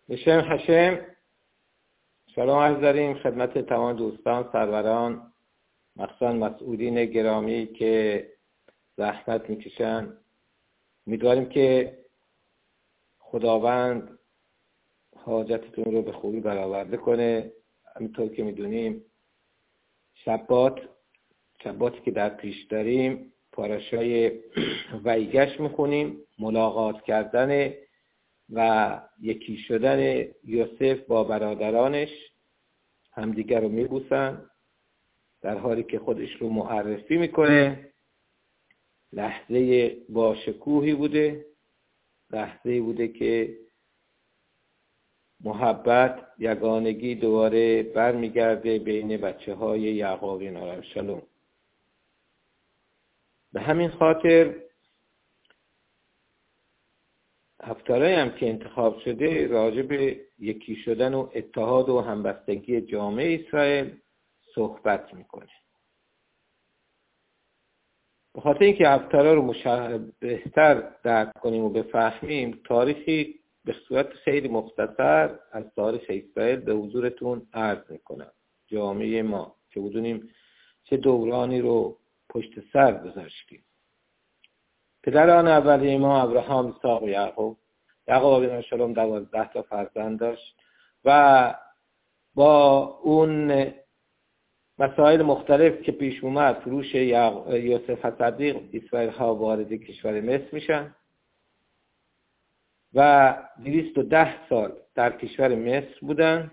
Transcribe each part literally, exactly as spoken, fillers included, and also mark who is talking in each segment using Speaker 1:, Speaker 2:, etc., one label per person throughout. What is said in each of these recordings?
Speaker 1: بشم حشم. سلام عرض داریم خدمت تمام دوستان، سروران، مخصوصا مسئولین گرامی که زحمت میکشن. امیدواریم که خداوند حاجتتون رو به خوبی برآورده کنه. همینطور که میدونیم شبات شباتی که در پیش داریم پاراشای ویگش میخونیم، ملاقات کردن و یکی شدن یوسف با برادرانش، همدیگر رو میبوسن در حالی که خودش رو معرفی میکنه. لحظه با شکوهی بوده، لحظه بوده که محبت، یگانگی دوباره برمیگرده بین بچه های یعقوب علیه السلام. به همین خاطر هفتارهایی هم که انتخاب شده راجع به یکی شدن و اتحاد و همبستگی جامعه اسرائیل صحبت میکنه. به خاطر اینکه هفتارها رو مشا... بهتر درک کنیم و بفهمیم، تاریخی به صورت خیلی مختصر از تاریخ اسرائیل به حضورتون عرض میکنم. جامعه ما که بدونیم چه دورانی رو پشت سر گذاشتیم. پدران اولیه ما ابراهام، اسحاق و یعقوب. یعقوب علیه السلام دوازده تا فرزند داشت و با اون مسائل مختلف که پیش اومد، فروش یوسف صدیق، اسرائیل ها وارد کشور مصر میشن و دویست و ده سال در کشور مصر بودن.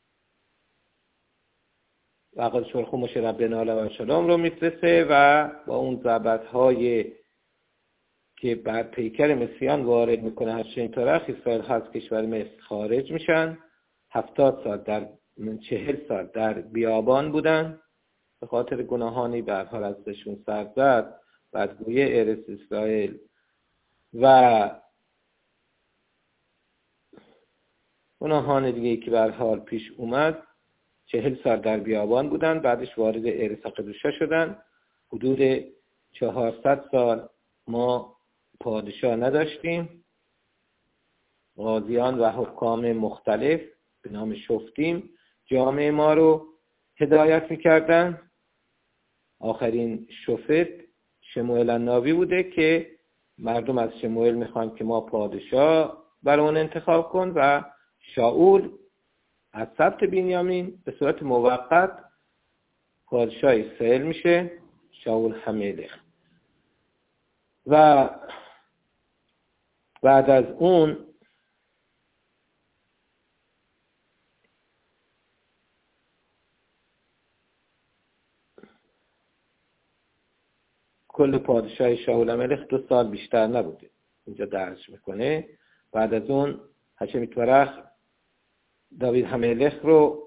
Speaker 1: عقل شرخو مشه ربنا علیه السلام رو میفرسته و با اون ضربت های که بر پیکر مسیحیان وارد میکنه هر چنین طرح اسرائیل ها از کشور مصر خارج میشن. هفتاد سال در چهل سال در بیابان بودن به خاطر گناهانی به هر حال ازشون سر زد، بدگویی ارث اسرائیل و گناهان دیگه که به هر حال پیش اومد. چهل سال در بیابان بودن، بعدش وارد ارث قدوشه شدن. حدود چهارصد سال ما پادشاه نداشتیم. قاضیان و حکام مختلف به نام شفتیم جامعه ما رو هدایت میکردن. آخرین شفت شموئیل النبی بوده که مردم از شموئیل میخوان که ما پادشاه برامون انتخاب کن و شاول از سبط بنیامین به صورت موقت پادشاه اسرائیل میشه، شاول هملخ. و بعد از اون کل پادشاه شاول هملخ دو سال بیشتر نبوده. اینجا درج میکنه. بعد از اون هشم میتورخ داوید هملخ رو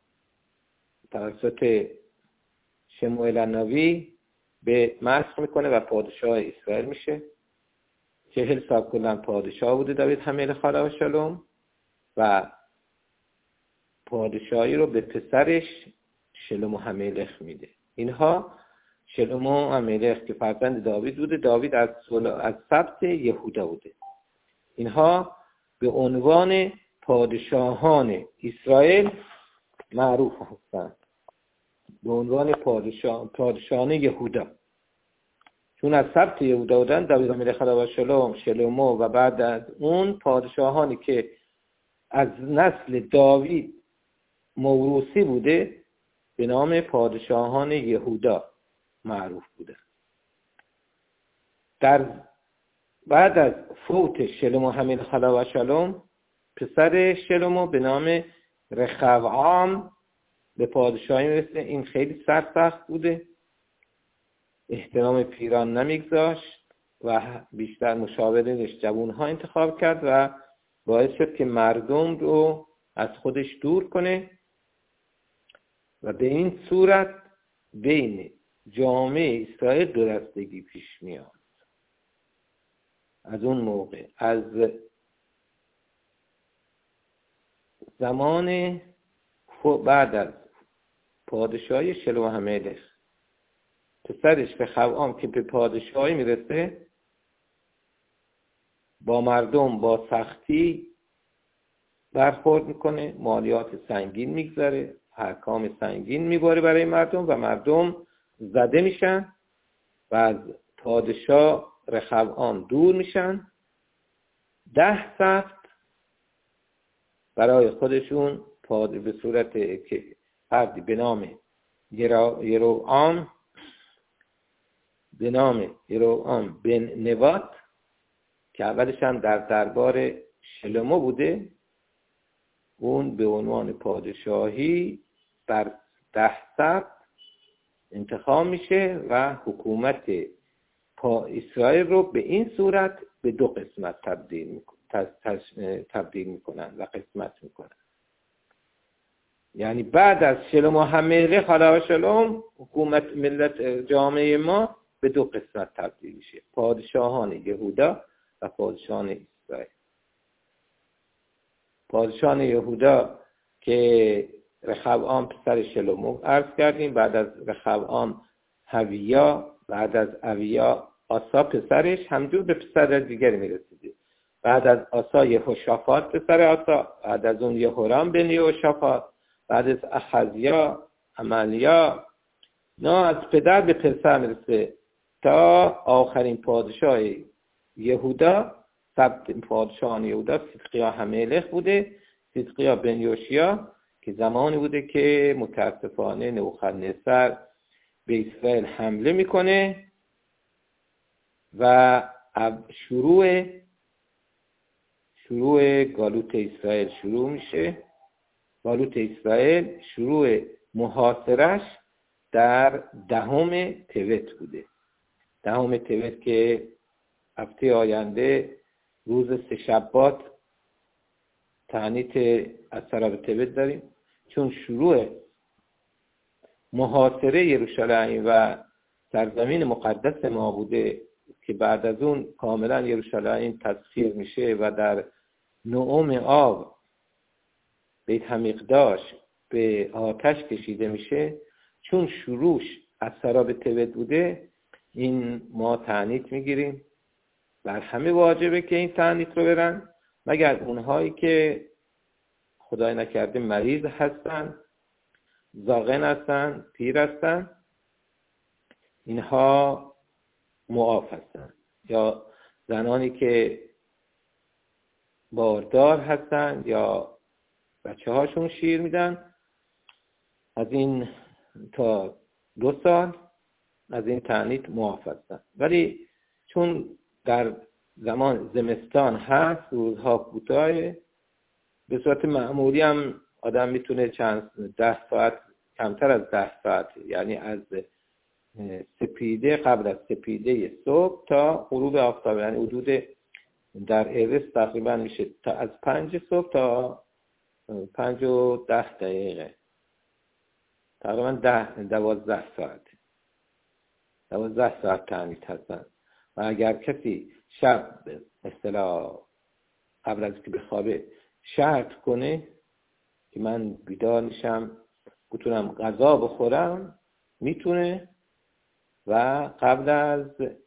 Speaker 1: توسط شموئیل النبی به مسخ میکنه و پادشاه اسرائیل میشه. چهل سال کلا پادشاه بوده داوید هملخ علیه السلام و پادشاهی رو به پسرش شلوم هملخ میده. اینها شلوم هملخ که فرزند داوید بوده، داوید از از سبط یهودا بوده. اینها به عنوان پادشاهان اسرائیل معروف هستند، به عنوان پادشاه پادشاهان یهودا، چون از سبط یهودا بودن. داوید هملخ علیه السلام، شلوم و بعد از اون پادشاهانی که از نسل داوید موروثی بوده به نام پادشاهان یهودا معروف بوده. در بعد از فوت شلوم هملخ علیه السلام، پسر شلوم به نام رخوعام به پادشاهی میرسه. این خیلی سرسخت بوده، احترام پیران نمیگذاشت و بیشتر مشاورینش جوانها انتخاب کرد و باعث شد که مردم رو از خودش دور کنه و به این صورت بین جامعه اسرائیل دورستگی پیش میاد. از اون موقع، از زمان بعد از پادشاهی شلوم هملخ، پسرش رخوعام که به پادشاهی میرسه با مردم با سختی برخورد میکنه، مالیات سنگین میگذاره، احکام سنگین میباره برای مردم و مردم زده میشن و از پادشاه رخوان دور میشن. ده سفت برای خودشون به صورت که فردی به نام یروعام به نام یروعام بن نبات که اولش هم در دربار شلومو بوده، اون به عنوان پادشاهی بر ده سفت انتخاب میشه و حکومت پا اسرائیل رو به این صورت به دو قسمت تبدیل میکنن تبدیل میکنن و قسمت میکنن. یعنی بعد از شلوم همه خدا شلوم حکومت ملت جامعه ما به دو قسمت تبدیل میشه، پادشاهان یهودا و پادشاهان اسرائیل. پادشاهان یهودا که رخوان پسر شلومو عرض کردیم، بعد از رخوان هویا، بعد از هویا آسا پسرش همجور به پسر دیگری میرسیده، بعد از آسا یهوشافاط پسر آسا، بعد از اون یهورام بن یهوشافاط، بعد از احزیا عملیا، نه از پدر به پسر میرسه تا آخرین پادشاه یهودا. سبت پادشاهان یهودا صدقیا هملخ بوده، صدقیا بن یوشیا، که زمانی بوده که متاسفانه نبوخدنصر به اسرائیل حمله میکنه و شروع شروع گالوت اسرائیل شروع میشه. گالوت اسرائیل شروع محاصرش در دهم تبت بوده. دهم تبت که هفته آینده روز سه شبات تعنیت از طرف تبت داریم، چون شروع محاصره یروشلایم و سرزمین مقدس ما بوده که بعد از اون کاملا یروشلایم تسخیر میشه و در نهم آب بیت حمیقداش به آتش کشیده میشه. چون شروعش از سراب تبت بوده، این ما تعنیت میگیریم. بر همه واجبه که این تعنیت رو برن، مگر اونهایی که خدای نکرده مریض هستن، زاغن هستن، پیر هستن، اینها معاف هستن، یا زنانی که باردار هستن یا بچه هاشون شیر میدن، از این تا دو سال از این تعنیت معاف هستن. ولی چون در زمان زمستان هست، روزها کوتاه، به صورت معمولی هم آدم میتونه چند ده ساعت، کمتر از ده ساعت، یعنی از سپیده قبل از سپیده صبح تا غروب آفتاب، یعنی حدود در ایرس تقریبا میشه تا از پنج صبح تا پنج و ده دقیقه، تقریبا ده دوازده ساعت دوازده ساعت تعنیت هستن. و اگر کسی شب اصطلاح قبل از که بخوابه شرط کنه که من بیدار میشم بتونم غذا بخورم، میتونه و قبل از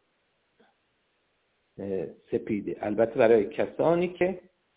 Speaker 1: سپیده. البته برای کسانی که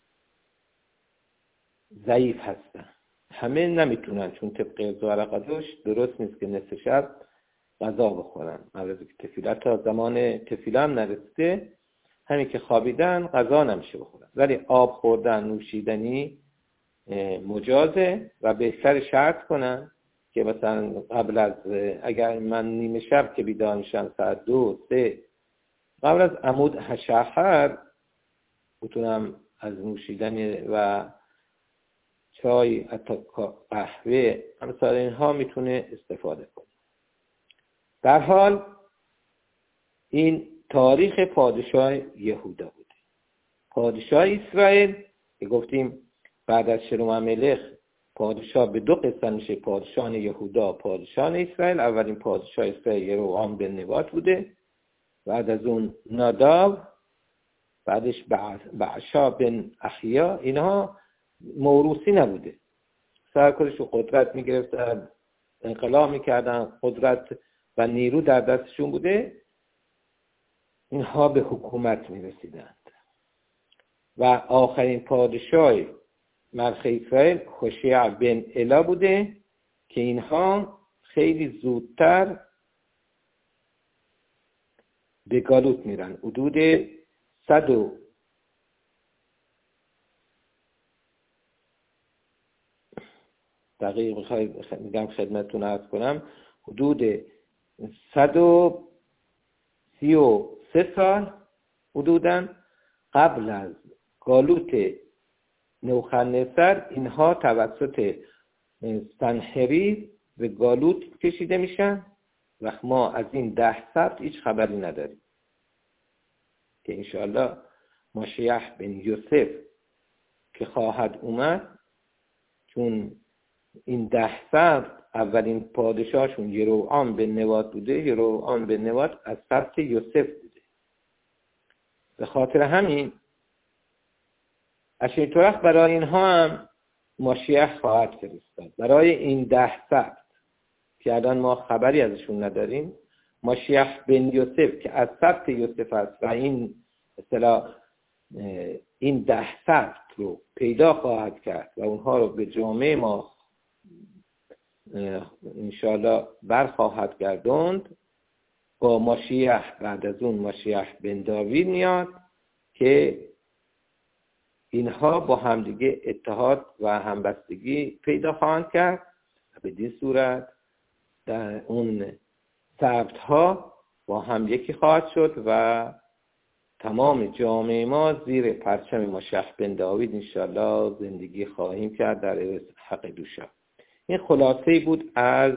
Speaker 1: ضعیف هستن، همه نمیتونن، چون طبق زوارقدوش درست نیست که نصف شب غذا بخورن. قبل که تفیلت تا زمان تفیله هم نرسیده، همین که خوابیدن غذا نمیشه بخورن، ولی آب خوردن، نوشیدنی مجازه. و بهتر شرط کنن که مثلا قبل از، اگر من نیمه شب که بیدار میشم ساعت دو سه، قبل از عمود هشاهر بتونم از نوشیدنی و چای، حتی قهوه، مثلا اینها میتونه استفاده کنه. در حال این تاریخ پادشاه یهودا بوده. پادشاه اسرائیل که گفتیم بعد از شلوم املخ پادشاه به دو قسم میشه، پادشاه یهودا، پادشاه اسرائیل. اولین پادشاه اسرائیل یروعام بن نبات بوده، بعد از اون ناداب، بعدش بعشا بن احیا. اینها موروثی نبوده، سرکارش رو قدرت میگرفتن، انقلاب میکردن، قدرت و نیرو در دستشون بوده، اینها به حکومت میرسیدند. و آخرین پادشاه ملخ اسرائیل هوشیع بن الا بوده که اینها خیلی زودتر به گالوت میرن. حدود صد و دقیق میگم خدمتتون عرض کنم، حدود صد و سی و سه سال حدوداً قبل از گالوت نوخنصر اینها توسط سنحریب به گالوت کشیده میشن و ما از این ده سبت هیچ خبری نداریم که انشاءالله ماشیح بن یوسف که خواهد اومد، چون این ده سبت اولین پادشاهشون یروعام بن نبات بوده، یروعام بن نبات از سبت یوسف بوده. به خاطر همین اشیطورخ برای اینها هم ماشیح خواهد فرستاد. برای این ده سبت که الان ما خبری ازشون نداریم، ماشیح بن یوسف که از سبت یوسف است و این اصطلاح این ده سبت رو پیدا خواهد کرد و اونها رو به جامعه ما انشاءالله برخواهد گرداند، با ماشیح بعد از اون ماشیح بن داوید میاد که اینها با همدیگه اتحاد و همبستگی پیدا خواهند کرد و به این صورت در اون سبت ها با هم یکی خواهد شد و تمام جامعه ما زیر پرچم ماشیح بن داوید انشاءالله زندگی خواهیم کرد در حق دوشا. این خلاصه بود از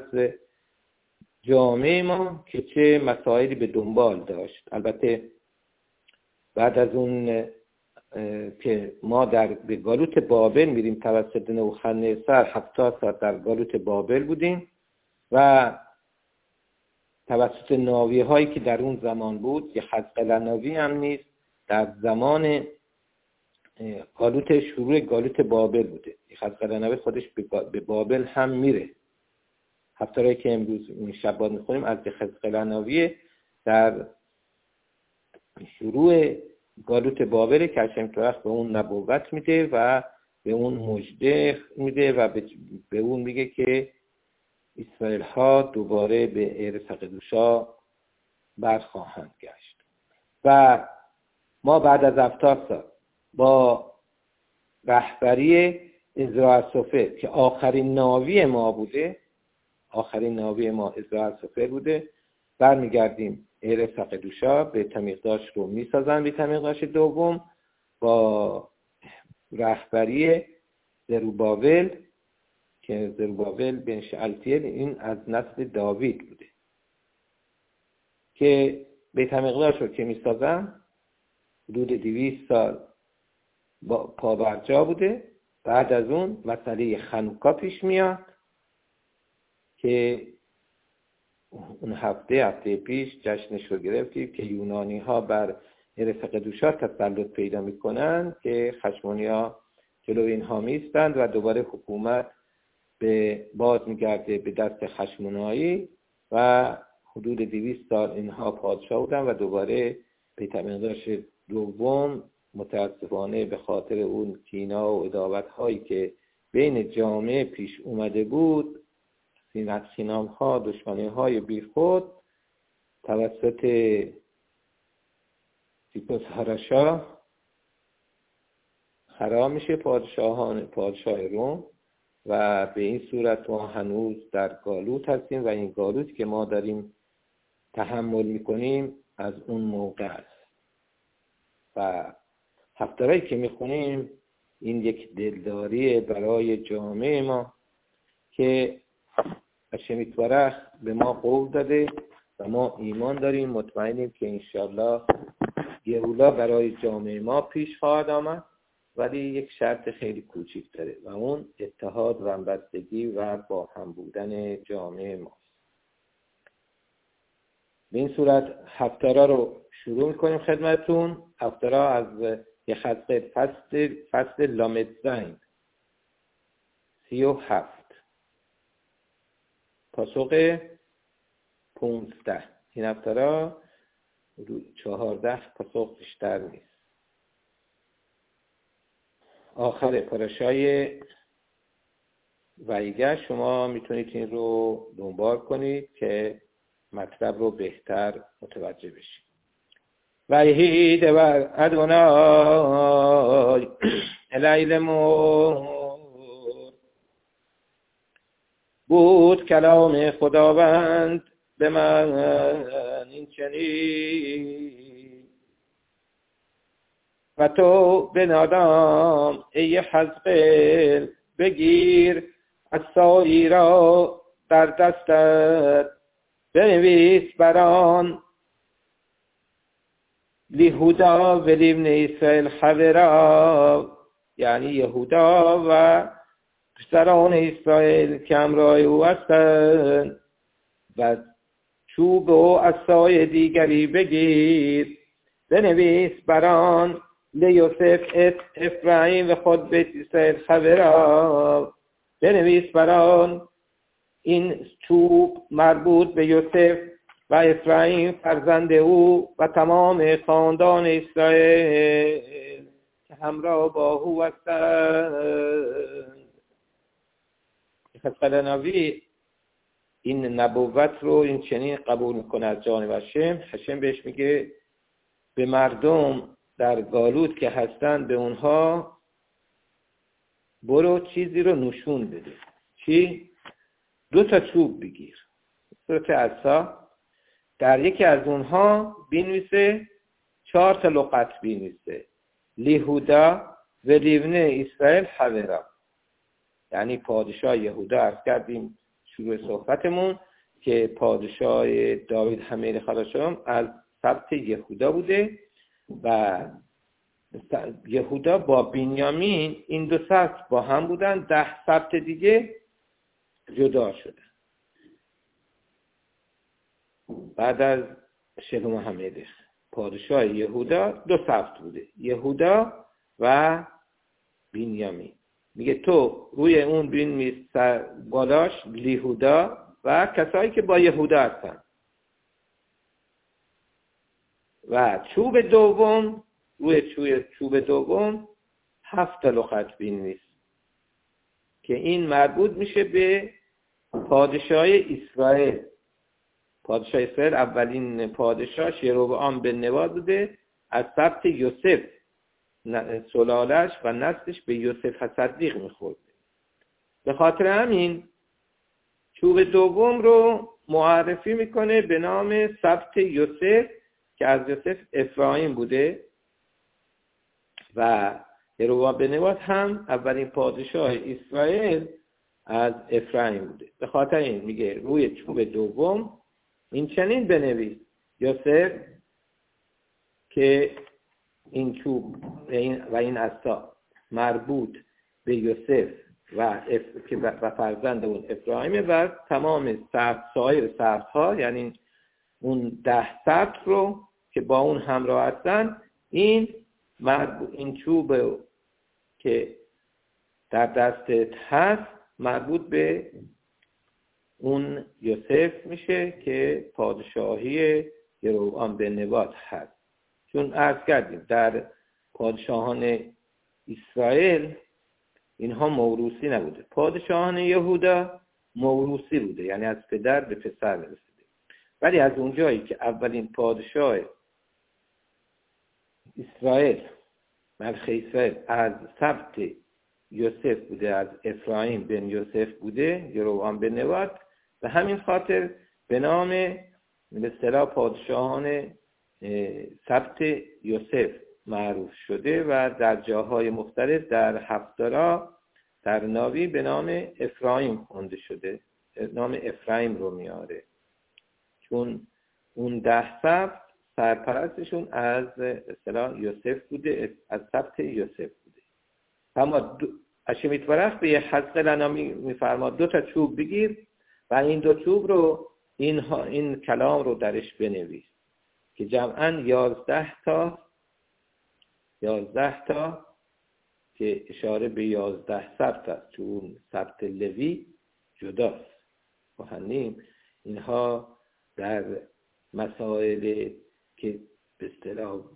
Speaker 1: جامعه ما که چه مسائلی به دنبال داشت. البته بعد از اون که ما در به گالوت بابل میریم توسط نوخنصر هفتاد سال در گالوت بابل بودیم و توسط ناوی هایی که در اون زمان بود، یه خزقل ناوی هم نیست، در زمان گالوت شروع گالوت بابل بوده. یه خزقل ناوی خودش به بابل هم میره. هفتاری که امروز این شب میخونیم از یه خزقل ناوی در شروع گالوت بابل که اشیطورخ به اون نبوت میده و به اون مژده میده و به اون میگه که اسرائیل ها دوباره به ارث قدوشا برخواهند گشت. و ما بعد از هفتاد سال با رهبری عزرا که آخرین ناوی ما بوده، آخرین ناوی ما عزرا بوده، برمیگردیم ارث قدوشا، بیت المقدس رو میسازن. بیت المقدس دوم با رهبری زروبابل که زروبابل بن شعلتیل، این از نسل داوید بوده که بیت المقدس رو که میسازن حدود دویست سال با پابرجا بوده. بعد از اون مسئله خنوکا پیش میاد که اون هفته هفته پیش جشنش رو گرفتیم که یونانی ها بر ارث قدوشا تسلط پیدا میکنن که خشمونی ها جلو اینها میستند و دوباره حکومت به باز میگرده به دست خشمونایی و حدود دویست سال اینها پادشاه بودن و دوباره بیت المقدس دوم متاسفانه به خاطر اون کینا و عداوت هایی که بین جامعه پیش اومده بود، سینت سینام ها، دشمنی های بی خود توسط تیپوس هرشا خراب میشه، پادشاهان پادشاه روم، و به این صورت ما هنوز در گالوت هستیم و این گالوت که ما داریم تحمل میکنیم از اون موقع است. و هفته‌ای که میخونیم این یک دلداری برای جامعه ما که اشیطورخ به ما قول داده و ما ایمان داریم، مطمئنیم که انشالله گئولا برای جامعه ما پیش خواهد آمد، ولی یک شرط خیلی کوچیک داره و اون اتحاد و همبستگی و با هم بودن جامعه ماست. به این صورت هفترا رو شروع میکنیم خدمتون. هفترا از یه خط فصل فصل لامدزین سی و هفت پاسخ پونزده. این هفترا چهارده پاسخ بیشتر نیست. آخر پاراشای ویگه شما میتونید این رو دنبال کنید که مطلب رو بهتر متوجه بشید. وحید بر ادونای الیل مور بود کلام خداوند به من این چنین و تو به نادام ای حزقیل بگیر عصایی را در دستت بنویس بران لیهودا و لیبن اسرائیل حبرا، یعنی یهودا و پسران اسرائیل که همراه او هستند، و چوب و عصای دیگری بگیر بنویس بران لیوسف افرایم و خود بیت اسرائیل حبرا، بنویس بران این چوب مربوط به یوسف و افرایم فرزند او و تمام خاندان اسرائیل که همراه با او هستند. خسقلناوی این نبوت رو این چنین قبول میکنه از جانب هشم. هشم بهش میگه به مردم در گالوت که هستن به اونها برو چیزی رو نشون بده. چی؟ دو تا چوب بگیر، دو تا عصا، در یکی از اونها بنویسه چهار تا لغت بنویسه لیهودا و لیبن اسرائیل حبرا، یعنی پادشاه یهودا. عرض کردیم شروع صحبتمون که پادشاه داوید حمیل خداشم از سبط یهودا بوده و یهودا با بنیامین این دو سبط با هم بودن، ده سبط دیگه جدا شدن بعد از شلوم حمیل. پادشاه یهودا دو سبط بوده، یهودا و بنیامین. میگه تو روی اون بنویس بالاش لیهودا و کسایی که با یهودا هستن، و چوب دوم روی چوب دوم هفت لغت بنویس که این مربوط میشه به پادشاه اسرائیل. پادشاه اسرائیل اولین پادشاه یروبعام بن نبات بوده، از سبط یوسف سلالش و نسلش به یوسف صدیق میخورد. به خاطر همین چوب دوم رو معرفی میکنه به نام سبط یوسف که از یوسف افرایم بوده و یروبعام بن نبات هم اولین پادشاه اسرائیل از افرایم بوده. به خاطر این میگه روی چوب دوم این چنین بنویس یوسف که این چوب و این عصا مربوط به یوسف و اف... و فرزند اون افرایم و تمام سبط سایر سبط ها، یعنی اون ده سبط رو که با اون همراه هستن، این مربوط این چوب که در دستت هست مربوط به اون یوسف میشه که پادشاهی یروبعام بن نبات هست. چون عرض کردیم در پادشاهان اسرائیل اینها موروثی نبوده، پادشاهان یهودا موروثی بوده، یعنی از پدر به پسر میرسیده. ولی از اونجایی که اولین پادشاه اسرائیل ملک اسرائیل از سبط یوسف بوده، از افرایم بن یوسف بوده یروبعام بن نبات، به همین خاطر به نام به اصطلاح پادشاهان سبط یوسف معروف شده و در جاهای مختلف در هفتارا در ناوی به نام افرایم خونده شده، نام افرایم رو میاره، چون اون ده سبط سرپرستشون از اصطلاح یوسف بوده، از سبط یوسف بوده. اما هشم یتبارک به حزقیل میفرماد دو تا چوب بگیر و این دو چوب رو این, این کلام رو درش بنویس که جمعاً یازده تا یازده تا که اشاره به یازده سبط است، چون سبط لوی جداست. کهنیم اینها در مسائل که به اصطلاح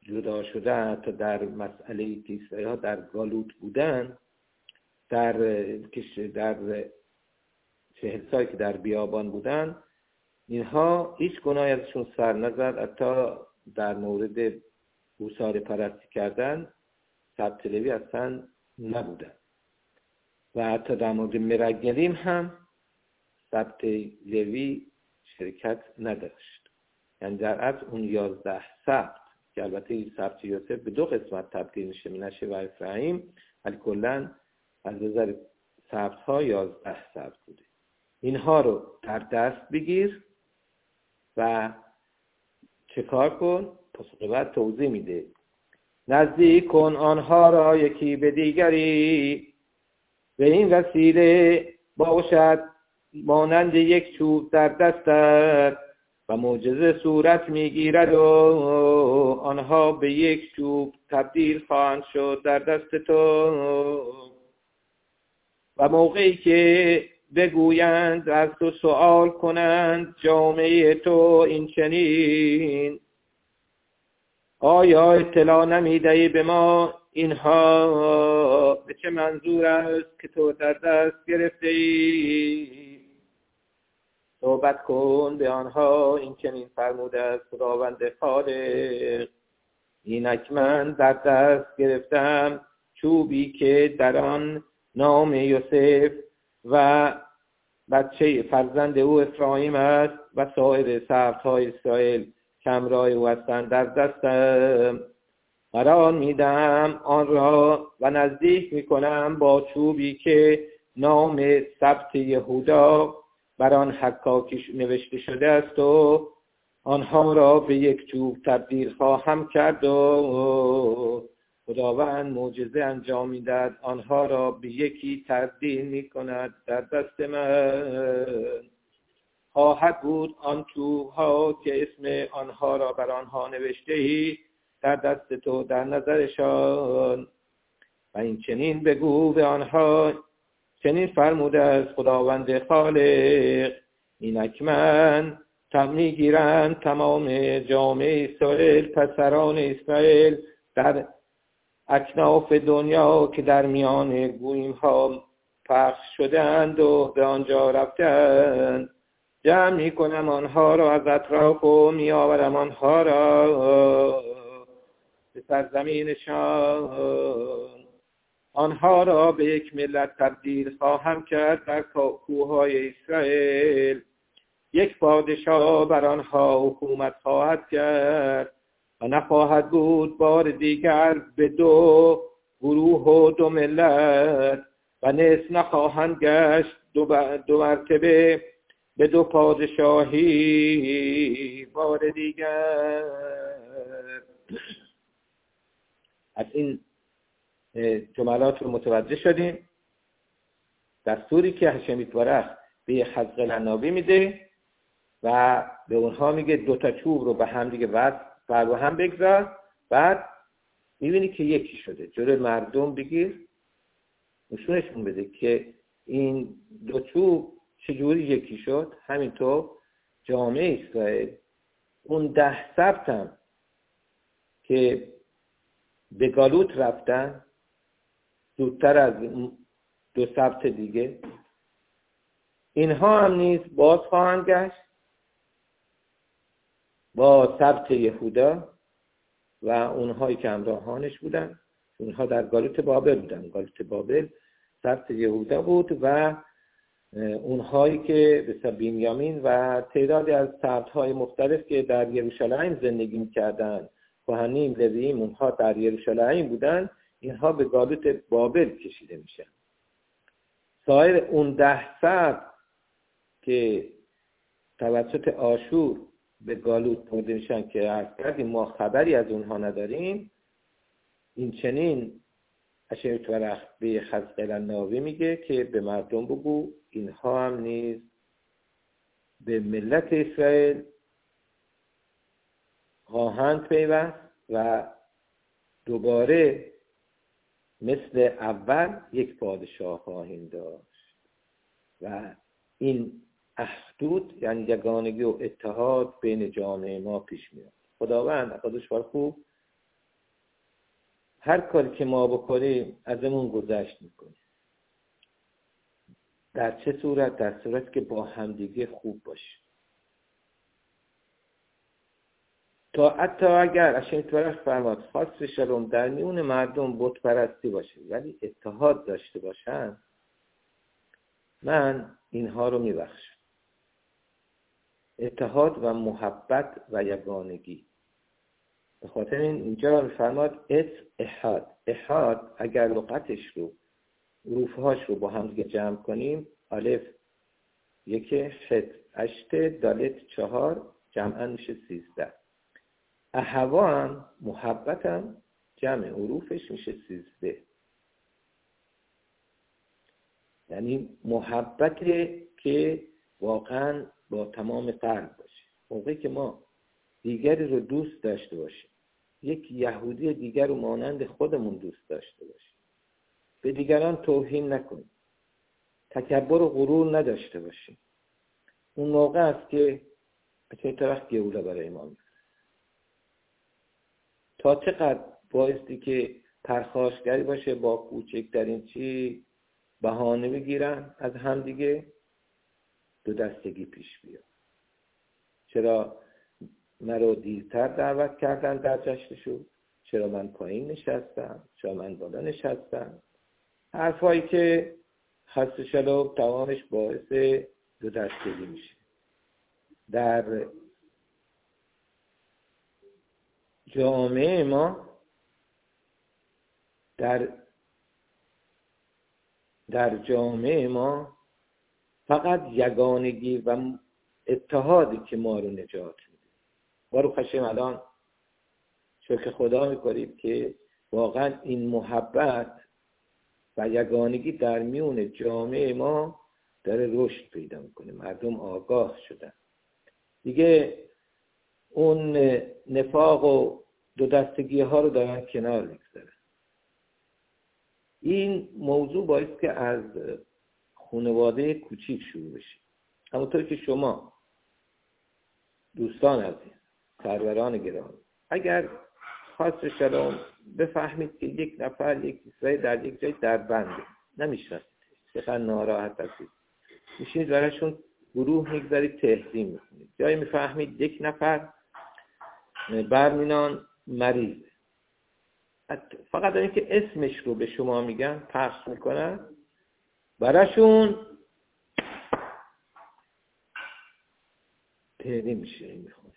Speaker 1: جدا شدن، تا در مسئله که اسرائیل ها در گالوت بودن، در در چهل سالی که در بیابان بودن، اینها هیچ گناهی ازشون سر نزد. حتی در مورد گوساله پرستی کردن سبت لوی اصلا نبودن و حتی در مورد مرگلیم هم سبت لوی شرکت نداشت. یعنی در اصل اون یازده سبت که البته این سبت یوسف به دو قسمت تبدیل میشه، منشه و افرایم، ولی کلا از نظر سبت ها یازده سبت بوده. اینها رو در دست بگیر و چه کار کن؟ پاسخ بعد توضیح میده. نزدیک کن آنها را یکی به دیگری، به این وسیله باشد مانند یک چوب در دستت و معجزه صورت میگیرد و آنها به یک چوب تبدیل خواهند شد در دست تو. و موقعی که بگویند از تو سؤال کنند جامعه تو این چنین، آیا اطلاع نمیدهی به ما اینها به چه منظور است که تو در دست گرفته ای؟ صحبت کن به آنها این چنین فرموده است خداوند خالق، اینک من در دست گرفتم چوبی که در آن نام یوسف و بچه فرزند او افرایم است و سایر سبط‌های اسرائیل کمراه او هستند در دستم. قرار میدم آن را و نزدیک میکنم با چوبی که نام سبط یهودا بر آن حکاکی نوشته شده است و آنها را به یک چوب تبدیل خواهم کرد و خداوند معجزه انجام میدهد، آنها را به یکی تبدیل میکند در دست من. خواهد بود آن چوب‌ها که اسم آنها را بر آنها نوشته ای در دست تو در نظرشان. و این چنین بگو به آنها چنین فرموده است خداوند خالق، اینک من تم میگیرند تمام جامعه اسرائیل، پسران اسرائیل در اکناف دنیا که در میان گویم ها پخش شدند و به آنجا رفتند، جمع می کنم آنها را از اطراف و می آورم آنها را به سرزمینشان. آنها را به یک ملت تبدیل خواهم کرد در کوههای اسرائیل. یک پادشاه بر آنها حکومت خواهد کرد و نخواهد بود بار دیگر به دو گروه و دو ملت و نصف نخواهند گشت دو, دو مرتبه به دو پادشاهی بار دیگر. از این جملات رو متوجه شدیم. دستوری که هشم یتبارک به حزقیل عنابی میده و به اونها میگه دوتا چوب رو به هم دیگه وصل بر هم بگذار، بعد میبینی که یکی شده، جلوی مردم بگیر نشونشون بده که این دو چوب چجوری یکی شد. همینطور جامعه اسرائیل اون ده سبت هم که به گالوت رفتن زودتر از دو سبت دیگه، اینها هم نیز باز خواهند گشت با سبت یهودا و اونهایی که همراهانش بودن. اونها در گالوت بابل بودن. گالوت بابل سبت یهودا بود و اونهایی که به بنیامین و تعدادی از سبت‌های مختلف که در یروشلایم زندگی می‌کردن، کهنیم، لوییم، اونها در یروشلایم بودن، اینها به گالوت بابل کشیده میشن. سایر اون ده سبت که توسط آشور به گالوت برده میشن که عرض کردیم ما خبری از اونها نداریم، این چنین هشم یتبارک به حزقیل عنابی میگه که به مردم بگو اینها هم نیز به ملت اسرائیل خواهند پیوست و دوباره مثل اول یک پادشاه خواهیم داشت و این احدود یعنی یگانگی و اتحاد بین جامعه ما پیش میاد. خداوند قدوس و خوب هر کاری که ما بکنیم ازمون گذشت میکنه. در چه صورت؟ در صورت که با همدیگه خوب باشیم. تا حتی اگر اشین طرف فرماد خاص شلوم در میون مردم بت پرستی باشه ولی اتحاد داشته باشن، من اینها رو میبخشم. اتحاد و محبت و یگانگی. به خاطر این اینجا فرماد اتحاد. احاد اگر لغتش رو حروفهاش رو با هم دیگه جمع کنیم، الف یک، حت هشت، دالت چهار، جمعا میشه سیزده. احوا هم محبت هم جمع حروفش میشه سیزده. یعنی محبت که واقعا با تمام قلب باشه. موقعی که ما دیگری رو دوست داشته باشیم، یک یهودی دیگر رو مانند خودمون دوست داشته باشیم، به دیگران توهین نکنیم، تکبر و غرور نداشته باشیم، اون موقع است که این طرف گیوله برای ما میفته. تا چقدر بایستی که پرخاشگری باشه، با کوچکترین چی بهانه بگیرن از هم دیگه، دو دستگی پیش بیاد. چرا مرا دیرتر دعوت کردن در جشنشون؟ چرا من پایین نشستم؟ چرا من بالا نشستم؟ حرفایی که خسته شلوم تمامش باعث دو دستگی میشه. در جامعه ما در در جامعه ما فقط یگانگی و اتحادی که ما رو نجات میده. بارو خشم الان شکر خدا میکنید که واقعا این محبت و یگانگی در میون جامعه ما داره رشد پیدا میکنه. مردم آگاه شدن دیگه، اون نفاق و دو دستگی ها رو دارن کنار میگذارن. این موضوع باعث که از خانواده کوچیک شروع بشه. همونطور که شما دوستان عزیز، سروران گرامی، اگر خاص شلوم بفهمید که یک نفر یک کسایی در یک جای در بنده، نمیشناسید، چقدر ناراحت هستید، میشینید براشون گروه میگذارید، تحسین میکنید. جایی میفهمید یک نفر برمینان مریضه، فقط این که اسمش رو به شما میگن، پخش میکنن، براشون تحریم میشه میخونید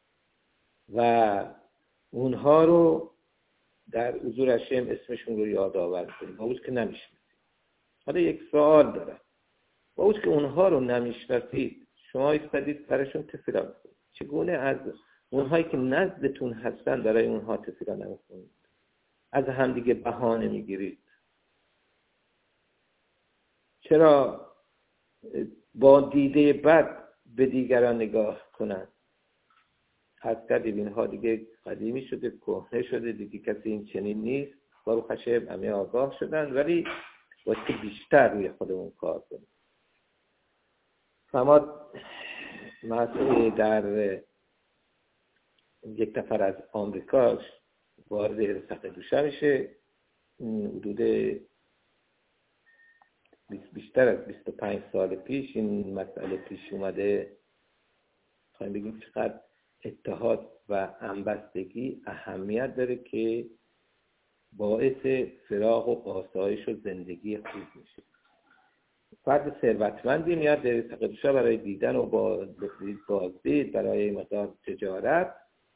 Speaker 1: و اونها رو در حضور هشم اسمشون رو یادآور کنید، با اوست که نمیشناسید. حالا یک سوال دارم، با اوست که اونها رو نمیشناسید، شما ایستادید براشون تفیلا میکنید، چگونه از اونهایی که نزدتون هستن برای اونها تفیلا نمیکنید؟ از همدیگه بهانه میگیرید. چرا با دیده بد به دیگران نگاه کنند؟ حد کردیم اینها دیگه قدیمی شده، کهنه شده، دیگه کسی این چنین نیست. بارو خشم همه آگاه شدن، ولی باید که بیشتر روی خودمون کار کنیم. فرماد مسئله در یک نفر از آمریکاش وارد ارسق دوشه میشه، حدود بیشتر از بیست و پنج سال پیش این مسئله پیش اومده. خواهیم بگیم چقدر اتحاد و همبستگی اهمیت داره که باعث فراغ و آسایش و زندگی خوب میشه. فرد ثروتمندی میاد در ارسق دوشه برای دیدن و بازدید، برای مقدار تجارت،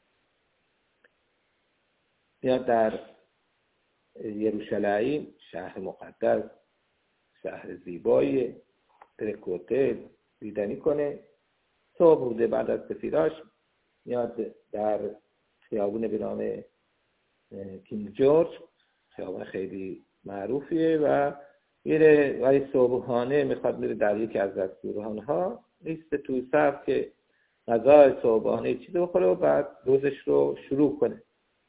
Speaker 1: میاد در یروشلایم، شهر مقدس، شهر زیبایی، ترکوته دیدنی کنه. صبح بوده بعد از تفیراش میاد در خیابون به نام کینگ جورج، خیابون خیلی معروفیه، و میره ولی صبحانه میخواد میره در یکی از رستوران‌ها، نیست تو صف که غذای صبحانه چیزی بخوره و بعد روزش رو شروع کنه.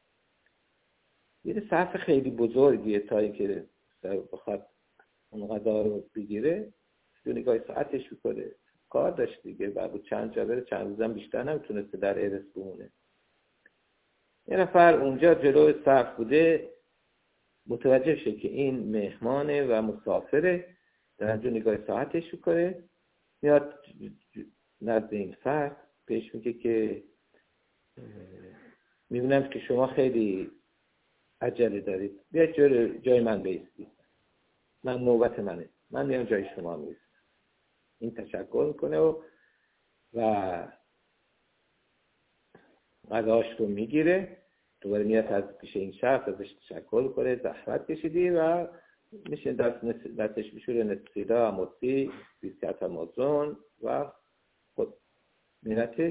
Speaker 1: یه صف خیلی بزرگیه تا اینکه بخواد اون غذا رو بگیره، دو نگاه ساعتش بکنه، کار داشت دیگه، بعد چند جا بره، چند روزم بیشتر نمیتونسته در ارس بمونه. یه نفر اونجا جلو صف بوده، متوجه شه که این مهمانه و مسافره، در انجا نگاه ساعتش کنه، میاد نزد این فرد بهش میگه که میبینم که شما خیلی عجله دارید، بیاید جای, جای من بیستید، من نوبت منه، من میام جای شما میستم. این تشکر میکنه و و غذاش رو میگیره، دوباره میاد از پیش این شخص ازش تشکر کنه، زحمت کشیدی و میشه دست دستش میشوره نسیدا اموسی بیسکت مازون و خود میرتش.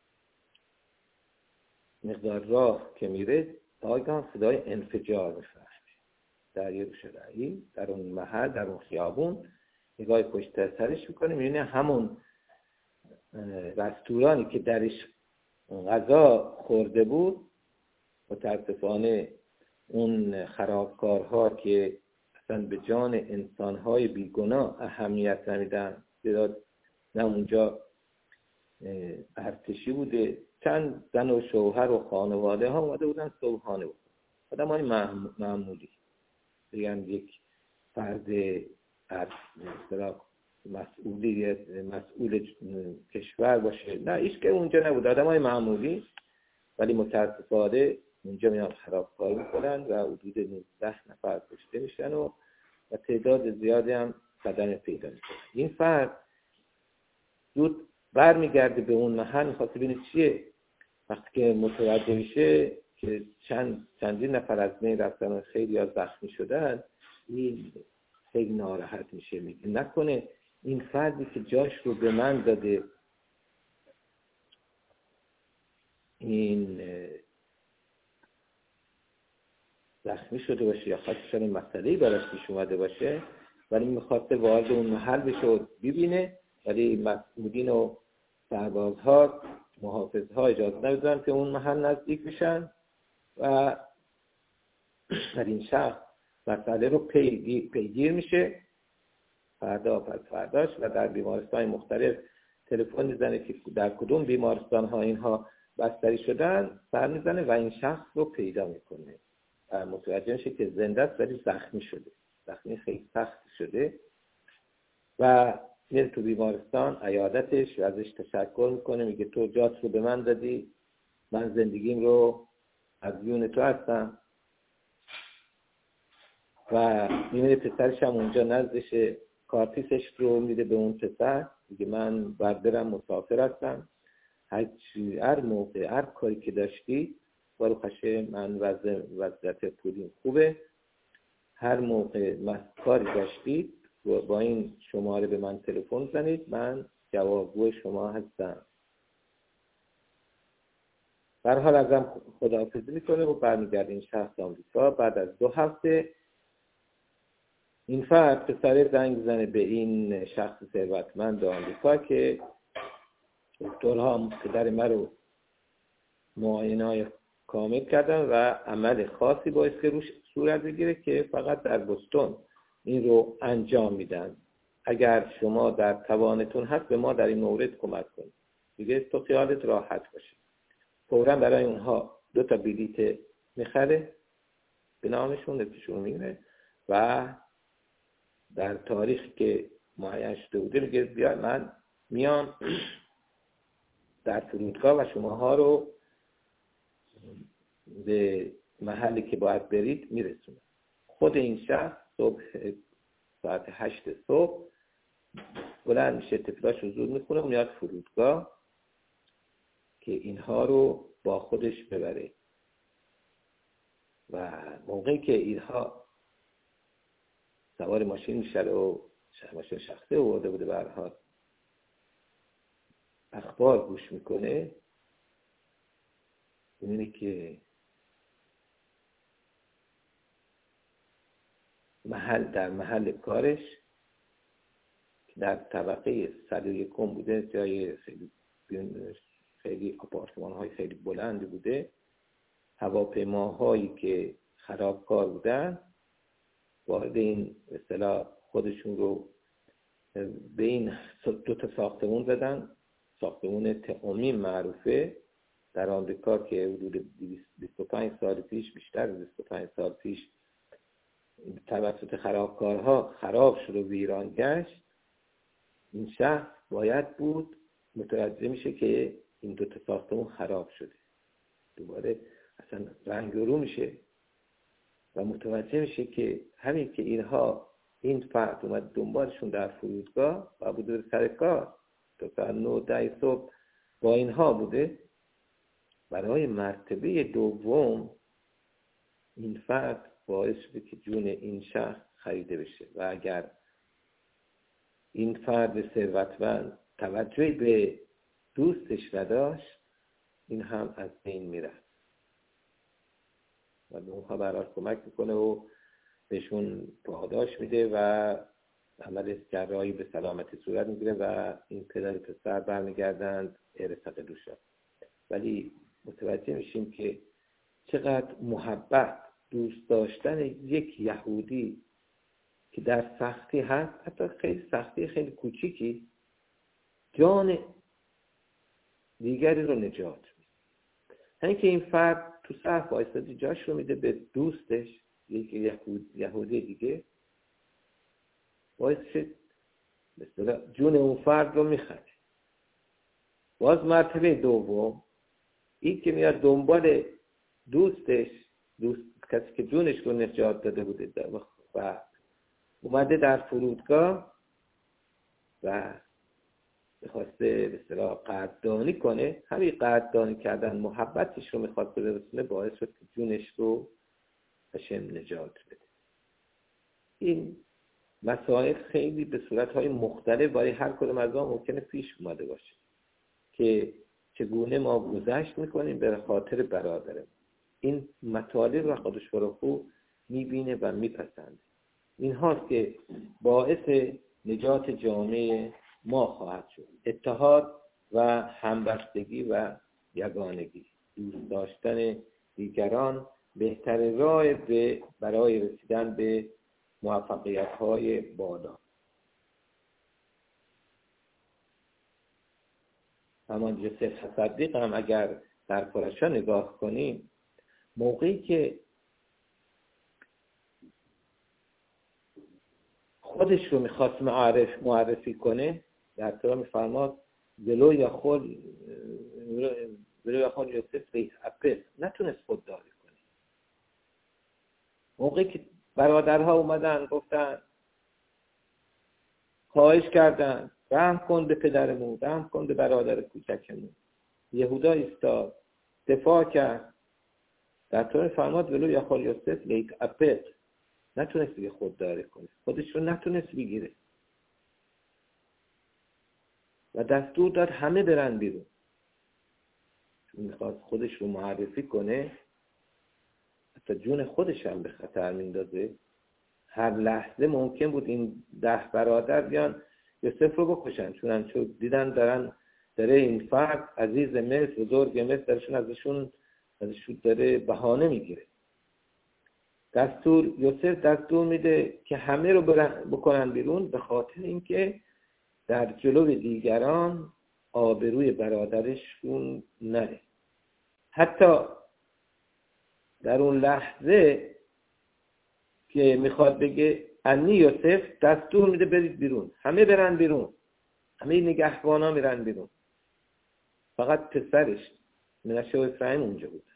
Speaker 1: مقدار راه که میره آگاه صدای انفجار میفهمه در یه روشنایی در اون محل، در اون خیابون. نگاه پشت سرش میکنه، میبینه همون رستورانی که درش غذا خورده بود متاسفانه اون خرابکارها که اصلا به جان انسانهای بیگناه اهمیت نمیدن، زیرا نه اونجا ارتشی بوده، چند زن و شوهر و خانواده ها اومده بودن صبحانه بود، آدم های معمولی، بگم یک فرد مسئولی مسئول کشور باشه، نه ایش که اونجا نبود، آدم های معمولی، ولی متاسفانه اونجا میان خرابکار میکنن و حدود نوزده نفر کشته میشن و و تعداد زیادی هم صدمه پیدا میکنن. این فرد زود بر میگرده به اون محل، میخواد ببینه چیه. وقتی که متوجه میشه که چند چندین نفر از بین رفتن و خیلی ها زخمی شدن، این خیلی ناراحت میشه، میگه نکنه این فردی که جاش رو به من داده این زخمی شده باشه یا خاطرشان این مسئلهی براش پیش اومده باشه، ولی میخواد وارد اون محل بشه و ببینه، ولی مسئولین و سربازها محافظها اجازه نمیدن که اون محل نزدیک بشن و در این شخص مسئله رو پیگیر, پیگیر میشه. فردا پس فرداش و در بیمارستان مختلف تلفن میزنه که در کدوم بیمارستان ها اینها بستری شدن، سر میزنه و این شخص رو پیدا میکنه و متوجه میشه که زنده است ولی زخمی شده، زخمی خیلی سخت شده و میره تو بیمارستان عیادتش و ازش تشکر میکنه، میگه تو جات رو به من دادی، من زندگیم رو از یون تو هستم و میبینه پسرش هم اونجا نزدشه، کارتیسش رو میده به اون پسر، میگه من باید برم مسافر هستم، هر موقع هر کاری که داشتی بارو خشه من وضعیت پولیم خوبه، هر موقع کاری داشتید با این شماره به من تلفن زنید، من جوابگو شما هستم. در حال ازم خداحافظی میکنه و برمیگرده این شخص آمریکا. بعد از دو هفته این فرد پسر زنگ زنه به این شخص ثروتمند آمریکا که دکترها پدر من رو معاینه‌های کامل کردن و عمل خاصی باعث که روش صورت بگیره که فقط در بوستون این رو انجام میدن. اگر شما در توانتون هست به ما در این مورد کمک کنید. دیگه تو خیالت راحت باشه. فوراً برای اونها دو تا بلیت میخره به نامشون، نتیشون میگیره و در تاریخ که معین شده بوده میگه بیا من میام در فرودگاه و شماها رو به محلی که باید برید میرسونه. خود این شخص صبح ساعت هشت صبح بلند میشه، تفلاش رو زود میخونه و میاد فرودگاه که اینها رو با خودش ببره و موقعی که اینها سوار ماشین میشه و ماشین شخصی آورده بوده برها اخبار گوش میکنه، اینه که محل در محل کارش که در طبقه صد و یکم بوده، جای خیلی خیلی آپارتمان های خیلی بلندی بوده، هواپیماهایی که خرابکار بودن وارد این اصطلاح خودشون رو به این دو تا ساختمون زدن. ساختمون تئومین معروفه در آمریکا که حدود بیست و پنج سال پیش، بیشتر از بیست و پنج سال پیش توسط خرابکارها خراب شد و ویران گشت، این شخص باید بود متوجه میشه که این دو تا ساختمون خراب شده، دوباره اصلا رنگ رو میشه و متوجه میشه که همین که اینها این فرد اومد دنبالشون در فرودگاه و بوده به سر کار تا ساعت نه ده صبح با اینها بوده، برای مرتبه دوم این فرد باعث شده که جون این شخص خریده بشه و اگر این فرد ثروتمند توجهی به دوستش نداشت، این هم از بین میره و به اونها برای کمک میکنه و بهشون پاداش میده و عمل جراحی به سلامتی صورت میگیره و این پدر پسر برمیگردند ارث دوشا. ولی متوجه میشیم که چقدر محبت، دوست داشتن یک یهودی که در سختی هست، حتی خیلی سختی خیلی کوچیکی، جان دیگری رو نجات میده. همین که این فرد تو صف وایسادی جاش رو میده به دوستش، یک یهود یهودی دیگه، باعث شد مثلا جون اون فرد رو میخره. باز مرتبه دوم این که میاد دنبال دوستش، دوست کسی که جونش رو نجات داده بوده و اومده در فرودگاه و میخواسته به اصطلاح قدردانی کنه، همین قدردانی کردن محبتش رو میخواد برسونه، باعث شد که جونش رو هشم نجات بده. این مسائل خیلی به صورتهای مختلف برای هر کدوم از آن ممکنه پیش اومده باشه که چگونه ما گذشت میکنیم به خاطر برادرم. این مطالب را خودش برخو میبینه و میپسنده. این هاست که باعث نجات جامعه ما خواهد شد. اتحاد و همبستگی و یگانگی، دوست داشتن دیگران بهترین راه به برای رسیدن به موفقیت‌های بالا. همان یوسف صدیق هم اگر در قرآن نگاه کنیم، موقعی که خودش رو میخواست معرف معرفی کنه، در طرح میفرماد ولو یا خود ولو یا خود یوسف ریح اپس، نتونست خودداری کنه. موقعی که برادرها اومدن گفتن، خواهش کردن رحم کن به پدرمون، رحم کن به برادر کوچکمون، یهودا ایستاد دفاع کرد، در طور فرماد ولو یا خال یوسف لیک اپت، نتونست دیگه خودداری کنه، خودش رو نتونست بگیره و دستور داد همه برن بیرون، چون میخواد خودش رو معرفی کنه، حتی جون خودش هم به خطر میندازه. هر لحظه ممکن بود این ده برادر بیان یوسف رو بکشن، چون چون دیدن دارن داره این فرد عزیز مصر، بزرگ مصر، درشون ازشون ازشون داره بهانه میگیره. دستور یوسف دستور میده که همه رو بکنن بیرون، به خاطر اینکه در جلو دیگران آبروی برادرشون نره. حتی در اون لحظه که میخواد بگه انی یوسف، دستور میده برید بیرون، همه برن بیرون، همه نگهبانا میرن بیرون، فقط پسرش منشه و افرایم اونجا بود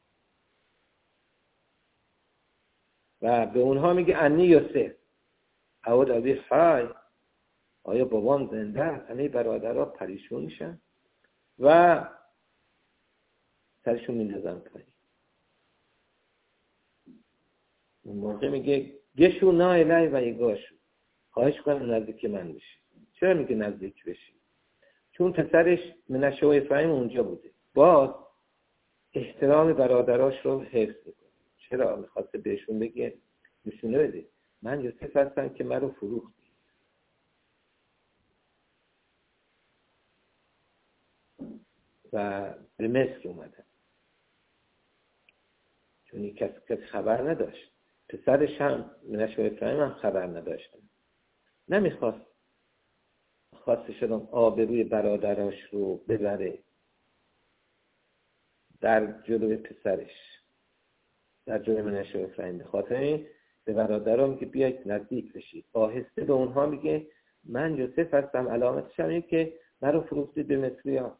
Speaker 1: و به اونها میگه انی یوسف اود ابی حی، آیا بابام زنده است؟ همه برادرها پریشون میشن و سرشون میندازن پایین. اون موقع میگه گشو نا الی و یگاشو، خواهش کنم نزدیک من بشی. چرا میگه نزدیک بشی؟ چون پسرش منشه و افرایم اونجا بوده، باز احترام برادراش رو حفظ میکنه. چرا؟ میخواسته بهشون بگه، نشونه بده من یوسف هستم که من رو فروختی و به مصر اومدم. چون این کس کس خبر نداشت، پسرش هم منشه و افرایم هم خبر نداشتن. نمیخواست خواسته شدم آبروی برادراش رو ببره در جلوی پسرش، در جلوی منشه و افرایم. به خاطر این به برادرها میگه بیاید نزدیک بشید. آهسته به اونها میگه من یوسف هستم، علامتش هم اینه که مرا فروختید به مصری‌ها.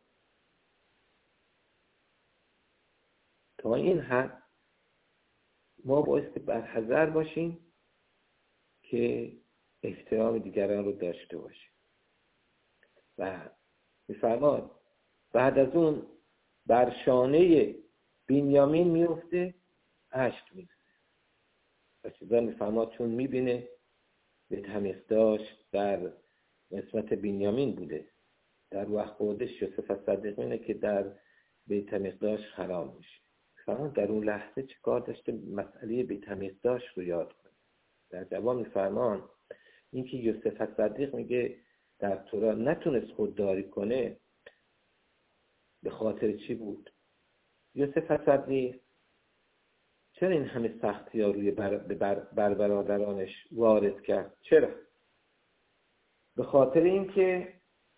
Speaker 1: تا این حد ما باید که برحذر باشیم که احترام دیگران رو داشته باشیم. و میفرماد بعد از اون بر شانه بنیامین میفته، اشک میفته. و چیزا میفرماد چون میبینه بیت همیخداش در قسمت بنیامین بوده، در وقت خودش یوسف صدیق اینه که در بیت همیخداش حرام میشه. فرمان در اون لحظه چه کار داشته؟ مسئله بیت همیخداش رو یاد کنه. در جواب میفرمان این که یوسف صدیق میگه در تورا نتونست خودداری کنه به خاطر چی بود؟ یوسف صدیق چرا این همه سختی ها روی بر, بر, بر برادرانش وارد کرد؟ چرا؟ به خاطر این که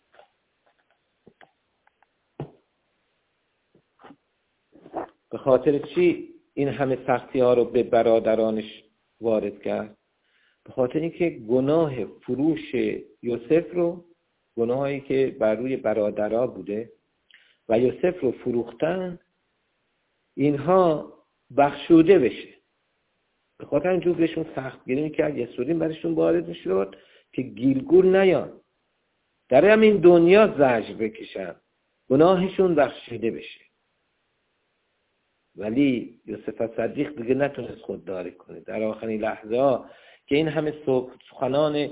Speaker 1: به خاطر چی این همه سختی ها رو به برادرانش وارد کرد؟ به خاطر اینکه گناه فروش یوسف رو، گناهی که بر روی برادرها بوده و یوسف رو فروختن، اینها بخشوده بشه. به خاطر اینجور بهشون سخت گیری میکرد، یه سوری برشون وارد میشد که گیلگور نیان، در همین دنیا زجر بکشن، گناهشون بخشیده بشه. ولی یوسف صدیق دیگه نتونست خودداری کنه. در آخرین لحظه ها که این همه سخنان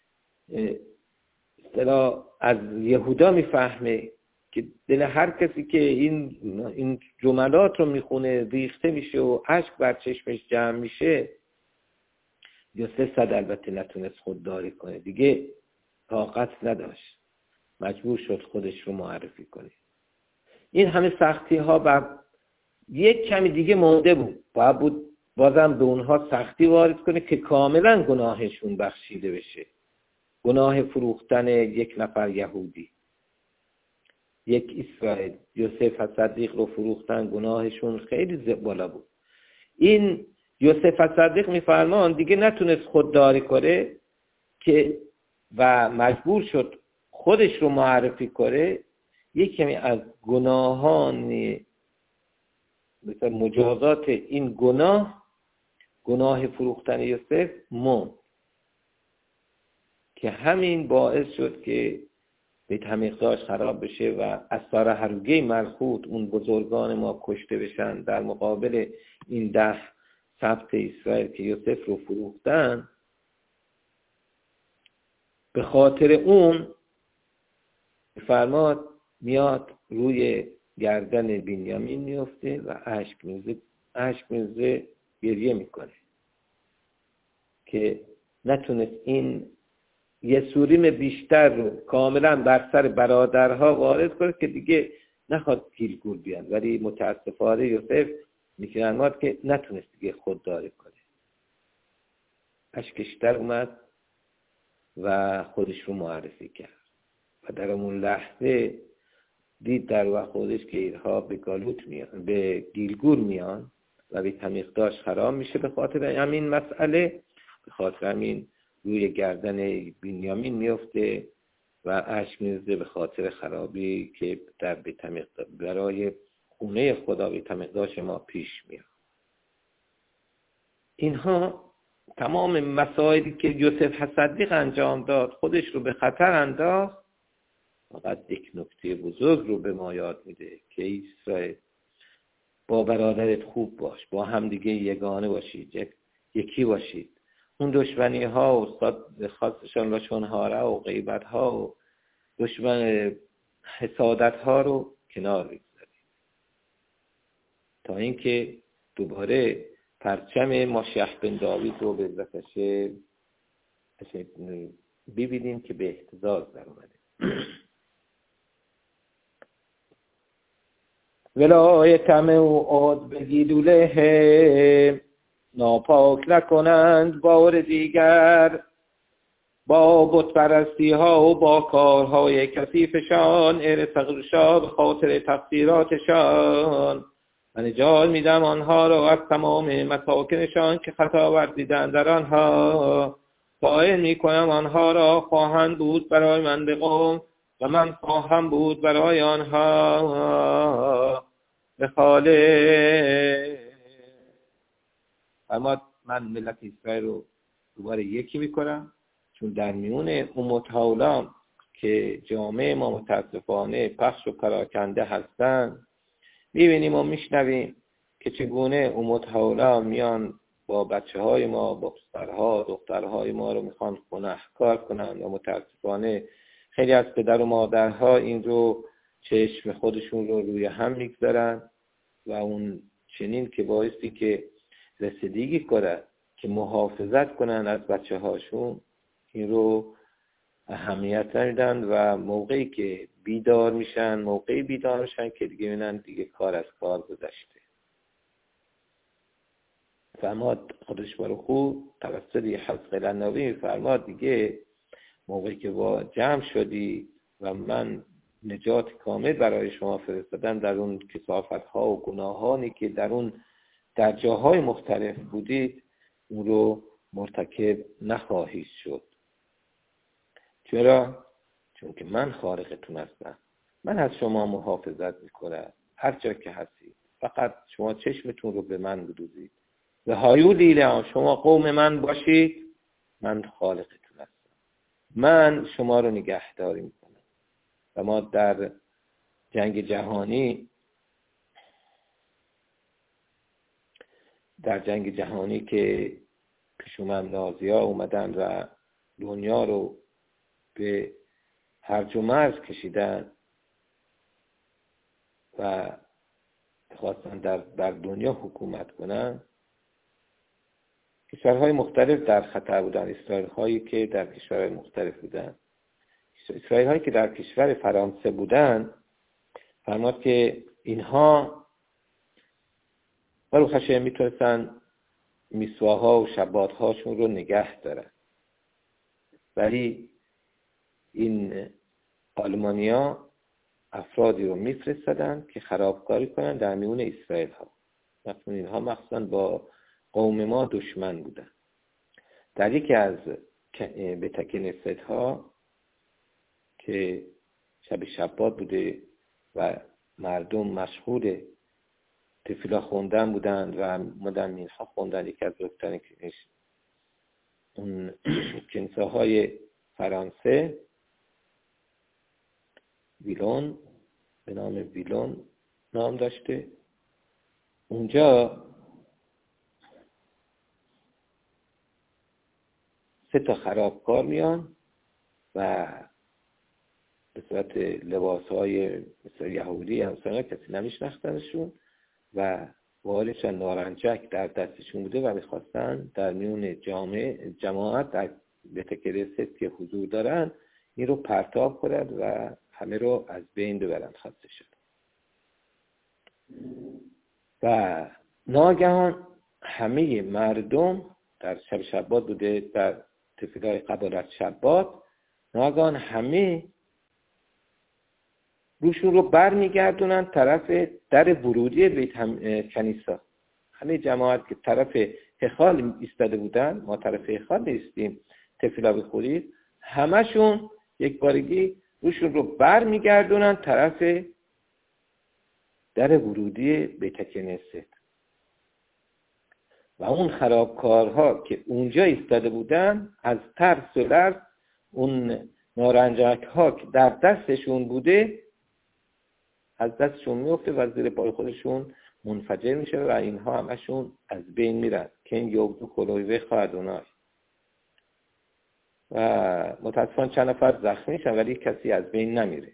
Speaker 1: اصطلاح از یهودا میفهمه که دل هر کسی که این این جملات رو میخونه ریخته میشه و اشک بر چشمش جمع میشه. یوسف صد البته نتونست خودداری کنه، دیگه طاقت نداشت، مجبور شد خودش رو معرفی کنه. این همه سختی ها بر یک کمی دیگه مونده بود، باید بود بازم به اونها سختی وارد کنه که کاملا گناهشون بخشیده بشه. گناه فروختن یک نفر یهودی، یک اسرائیل، یوسف صدیق رو فروختن، گناهشون خیلی بالا بود. این یوسف صدیق میفرمان دیگه نتونست خودداری کنه که و مجبور شد خودش رو معرفی کنه. یک کمی از گناهان مثل مجازات این گناه، گناه فروختن یوسف مون، که همین باعث شد که بیت همیخداش خراب بشه و اسرار هروگه ملخوت، اون بزرگان ما کشته بشن در مقابل این ده سبط اسرائیل که یوسف رو فروختن. به خاطر اون فرماد میاد روی گردن بنیامین میفته و اشک میزه اشک میزه گریه میکنه که نتونست این یه سوریم بیشتر رو کاملا بر سر برادرها وارد کنه که دیگه نخواد گیلگور بیان. ولی متاسفانه یوسف میکنند که نتونست دیگه خودداری کنه، اشکش در اومد و خودش رو معرفی کرد و در اون لحظه دید در وقت خودش که اینها به گالوت میان، به گیلگور میان و به همیخداش خراب میشه. به خاطر همین مسئله، به خاطر همین روی گردن بنیامین میفته و اشک میریزه به خاطر خرابی که در بیت همیخداش برای خونه خدا بیت همیخداش ما پیش میاد. اینها تمام مسائلی که یوسف صدیق انجام داد، خودش رو به خطر انداخت. فقط یک نکته بزرگ رو به ما یاد میده که اسرائیل، با برادرت خوب باش، با هم دیگه یگانه باشید، یکی باشید. اون دشمنی ها و خاصشان لشون هاره و غیبت ها و دشمن حسادت ها رو کنار بگذارید تا اینکه دوباره پرچم ماشیخ بن داوید رو به عزتش ببینیم که به اهتزاز در اومده. ولایتم و عاد بگیدوله ناپاک نکنند بار دیگر با بت پرستی ها و با کارهای کثیفشان، ارتقشا به خاطر تقصیراتشان و نجات میدم آنها را از تمام مساکنشان که خطا ورزیدند در آنها. قائل میکنم آنها را خواهند بود برای من به قوم و من خواهم بود برای آنها به خاله. اما من ملت اسرائیل رو دوباره یکی میکنم، چون در میون امت هاولا که جامعه ما متاسفانه پخش و پراکنده هستند، میبینیم و میشنویم که چگونه امت هاولا میان با بچه های ما، با پسرها دخترهای ما رو میخوان گناهکار کنند و متاسفانه خیلی از پدر و مادرها این رو چشم خودشون رو روی هم میگذارن و اون چنین که بایستی که رسیدگی کنن که محافظت کنن از بچه هاشون، این رو اهمیت نمیدن و موقعی که بیدار میشن موقعی بیدار میشن که دیگه بینن دیگه کار از کار گذشته. فرماد خودش برو خوب توسط حزق لنوی فرماد دیگه موقعی که با جمع شدی و من نجات کامل برای شما فرستادم در اون کثافت ها و گناهانی که در اون در جاهای مختلف بودید اون رو مرتکب نخواهید شد. چرا؟ چون که من خالقتون هستم، من از شما محافظت میکنم هر جا که هستید، فقط شما چشمتون رو به من بدوزید و هایو لیلا شما قوم من باشید، من خالقتون هستم، من شما رو نگهداری میکنم. و ما در جنگ جهانی در جنگ جهانی که پیش اومد نازی‌ها اومدن و دنیا رو به هرج و مرج کشیدن و خواستن در بر دنیا حکومت کنن، کشورهای مختلف در خطر بودن. اسرائیل هایی که در کشورهای مختلف بودن، اسرائیل هایی که در کشور فرانسه بودن، فرمود که اینها بروخ هشم میتونستن میسواها و شباتهاشون رو نگه دارن، ولی این آلمانیا افرادی رو میفرستادن که خرابکاری کنن در میون اسرائیل ها. مثلا اینها مخصوصا با قوم ما دشمن بودن. در یکی از بتکنست ها که شب شبات بوده و مردم مشغول تفیلا خوندن بودند و مدمین ها خوندن، یکی از بزرگترین اون کنیسه‌های فرانسه ویلون به نام ویلون نام داشته، اونجا سه تا خرابکار میان و به صورت لباسهای مثل یهودی همسانه کسی نمیشناختنشون و والشان نارنجک در دستشون بوده و میخواستن در میون جامعه جماعت در بتکرست که حضور دارن این رو پرتاب کنند و همه رو از بین ببرن. خواسته شد و ناگهان همه مردم در شب شبات بوده، در تفیلای قبل از شبات، ناگهان همه روشون رو بر میگردونن طرف در ورودی بیت هم... کنیسا. همه جماعت که طرف هخال ایستاده بودن، ما طرف هخال نیستیم تفیلا بخورید، همشون یک بارگی روشون رو بر میگردونن طرف در ورودی بیت کنیست و اون خرابکارها که اونجا ایستاده بودن از ترس و لرز اون نارنجک ها که در دستشون بوده از دستشون میفته و زیر پای خودشون منفجر میشه و اینها همشون از بین میرن که این یوگدو کلویوه خواهدونای و متاسفانه چند نفر زخمی شدن ولی کسی از بین نمیره.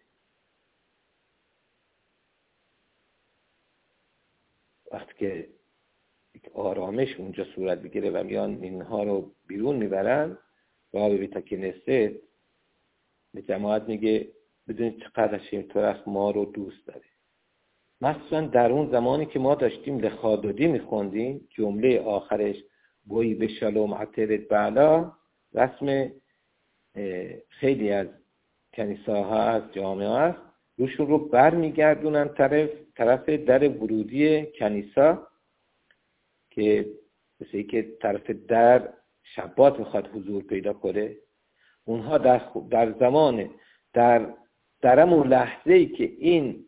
Speaker 1: وقتی که آرامش اونجا صورت بگیره و میان اینها رو بیرون میبرن و به بیت کنیست به جماعت میگه بدونید چقدر هشیم تورخ ما رو دوست داره. مخصوصا در اون زمانی که ما داشتیم لخادودی میخوندیم، جمله آخرش گویی به شلوم عطرت بعلا، رسم خیلی از کنیساها هست، جامعه هست، روشون رو بر میگردونن طرف طرف در ورودی کنیسا که مثل که طرف در شبات میخواد حضور پیدا کنه. اونها در, در زمان در درمون لحظه ای که این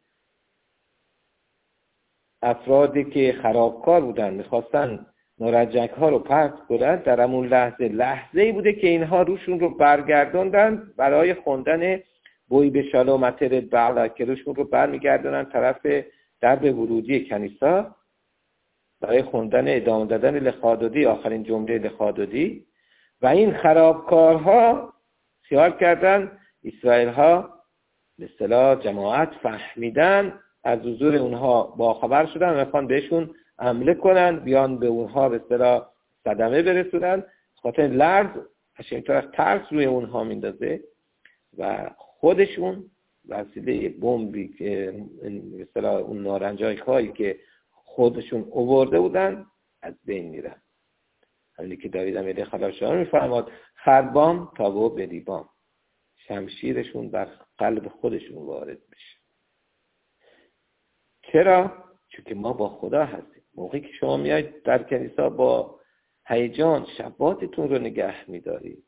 Speaker 1: افرادی که خرابکار بودن میخواستن نارنجک ها رو پرت کنن، در همون لحظه لحظه ای بوده که اینها روشون رو برگردوندن برای خوندن بوی به شالومت رد بعلا که روشون رو برمیگردونن طرف درب ورودی کنیسا برای خوندن ادامه دادن لخادودی، آخرین جمله لخادودی. و این خرابکارها خیال کردن اسرائیل ها به اصطلاح جماعت فهمیدن، از حضور اونها باخبر شدن، میخوان بهشون حمله کنن، بیان به اونها به اصطلاح صدمه برسونن. خاطر لرز هشمتار ترس روی اونها میندازه و خودشون وسیله بمبی که به اصطلاح اون نارنجک هایی که خودشون آورده بودن از بین میرن. همینی که داوید امیری خلافشان میفرماد خربام تابو بدیبام، شمشیرشون بر قلب خودشون وارد بشه. چرا؟ چون که ما با خدا هستیم. موقعی که شما میاید در کنیسا با هیجان شباتتون رو نگه میدارید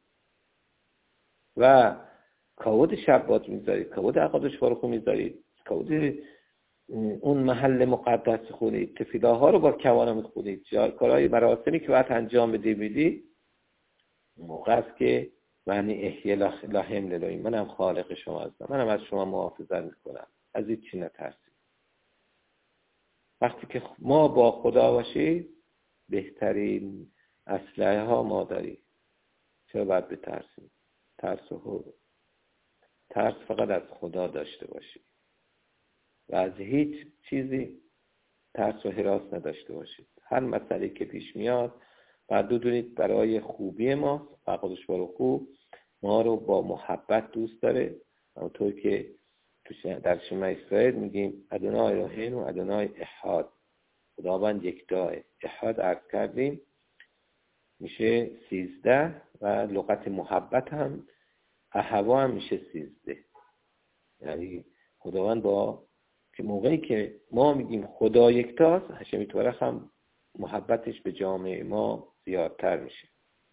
Speaker 1: و کاود شبات میذارید، کاود عقادش فارخو میذارید، کاود اون محل مقدس خونید، تفیله ها رو با کوانا میخونید، کارهای مراسمی که باید انجام بده میدی، موقع است که معنی احیه لهم للهیم، منم خالق شما هستم، منم از شما محافظت میکنم، از این چی نترسید. وقتی که ما با خدا باشیم بهترین اسلحه ها ما داریم. چرا باید بترسیم؟ ترس و ترس فقط از خدا داشته باشیم و از هیچ چیزی ترس و هراس نداشته باشید. هر مسئله که پیش میاد بعد بدونید برای خوبی ما و خودش برای خوب ما رو با محبت دوست داره. همونطور که در شما اسرائیل میگیم ادونای الهین و ادونای احاد، خداوند یکتاه. احاد عرض کردیم میشه سیزده و لغت محبت هم احوا هم میشه سیزده. یعنی خداوند با که موقعی که ما میگیم خدا یکتاست، هشمی تورخ هم محبتش به جامعه ما زیادتر میشه.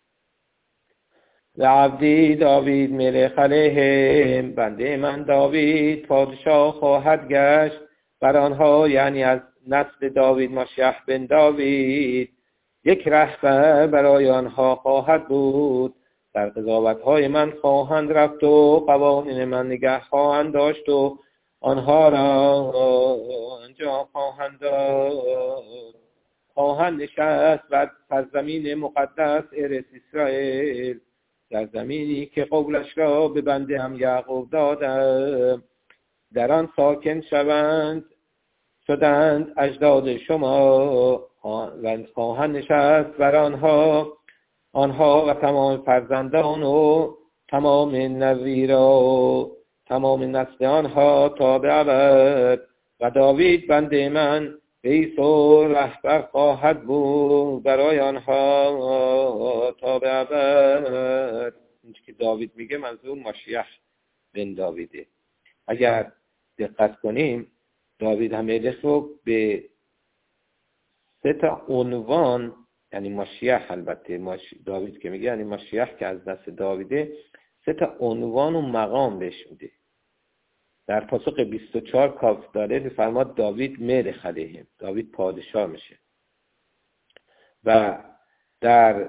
Speaker 1: و عبدی داوید ملک علیهم، بنده من داوید پادشاه خواهد گشت بر آنها، یعنی از نسل داوید مشیح بن داوید یک رهبر برای آنها خواهد بود. در قضاوت‌های من خواهند رفت و قوانین من نگه خواهند داشت و آنها را انجام خواهند داد. خواهند نشست بر سرزمین مقدس ارث اسرائیل، در زمینی که قولش را به بنده هم یعقوب دادم. در آن ساکن شوند شدند اجداد شما و خواهند نشست بر آنها آنها و تمام فرزندان و تمام نویرا و تمام نسل آنها تا به ابد. و داوید بنده من رئیس و رهبر خواهد بود برای آنها تا به ابد. این که داوید میگه منظور مشیح بن داویده. اگر دقت کنیم داوید همه رو به سه تا عنوان، یعنی مشیح، البته داوید که میگه یعنی مشیح که از نسل داویده، سه تا عنوان و مقام بهش میده. در پاسخ بیست و چهار کاف داره میفرماد داوید ملک علیهم، داوید پادشاه میشه. و در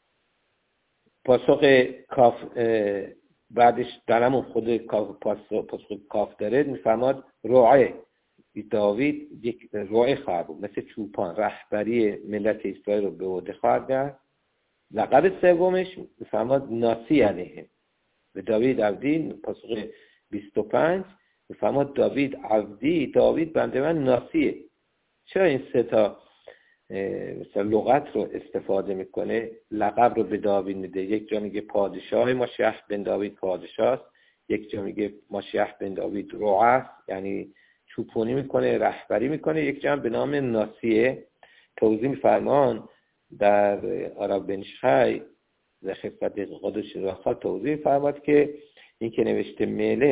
Speaker 1: پاسخ کاف بعدش در همون خود کاف پاسخ کاف داره میفرماد رعای، داوید یک رعای خواهد بود، مثل چوپان رهبری ملت اسرائیل رو به عهده خواهد گرفت. لقب سومش میفرماد ناسی علیهم، به داوید عبدی. پاسخ بیست و پنج میفرماد داوید عبدی، داوید بنده من ناسیه. چرا این سه تا مثلا لغت رو استفاده میکنه؟ لقب رو به داوید میده. یک جا میگه پادشاه مشیح بن داوید پادشاه است، یک جا میگه مشیح بن داوید رعاست، یعنی چوپونی میکنه، رهبری میکنه. یک جا به نام ناسیه. توضیح میفرمان در عرب بن شخی ز خفت قدش رخا توضیح فرماد که این که نوشته ملک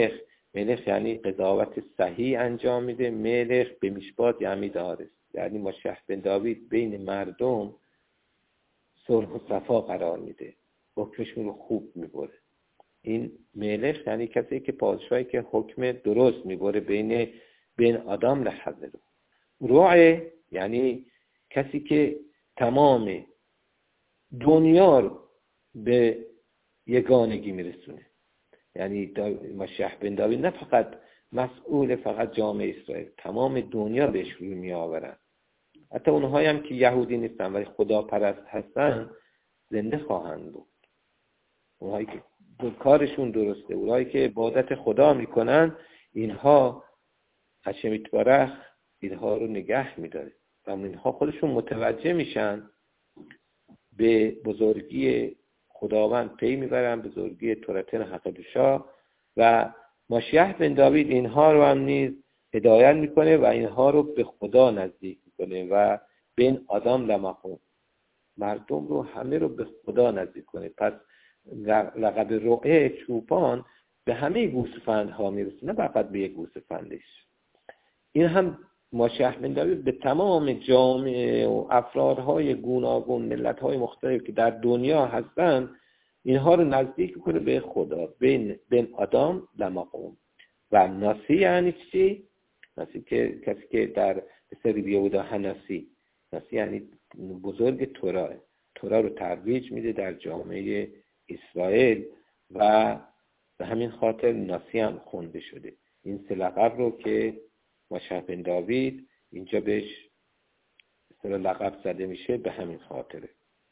Speaker 1: ملخ یعنی قضاوت صحیح انجام میده. ملخ به میشبات یعنی دارست، یعنی ماشیح بن داوید بین مردم صلح و صفا قرار میده، حکمشون رو خوب میبره. این ملخ یعنی کسی که پادشاهی که حکم درست میبره بین بین آدم لحظه رو. روح یعنی کسی که تمام دنیا رو به یگانگی میرسونه. یعنی ماشیح بن داوید نه فقط مسئول فقط جامعه اسرائیل، تمام دنیا بهش روی می آورن. حتی اونهایی هم که یهودی نیستن ولی خدا پرست هستن زنده خواهند بود. اونهایی که کارشون درسته، اونهایی که عبادت خدا میکنن، اینها هشم یتبارک اینها رو نگه میداره و اینها خودشون متوجه میشن به بزرگی خداوند، پی میبرن بزرگی توراتن حقیقتا و ماشیح بن داوید اینها رو هم نیز هدایت میکنه و اینها رو به خدا نزدیک میکنه و بین آدم لمقوم، مردم رو همه رو به خدا نزدیک کنه. پس لقب رؤه چوپان به همه گوسفندها میرسه، نه فقط به یک گوسفندش. این هم ماشیح بن داوید به تمام جامعه و افرادهای گوناگون، ملت‌های مختلف که در دنیا هستن، اینها رو نزدیک کنه به خدا، بین بین آدم لمقوم. و ناسی یعنی چی؟ ناسی که کسی که در سری بیهودا هناسی، ناسی یعنی بزرگ تورا، تورا رو ترویج میده در جامعه اسرائیل و به همین خاطر ناسی هم خونده شده. این سه لقب رو که ماشیح بن داوید اینجا بهش سر لقب زده میشه به همین خاطره.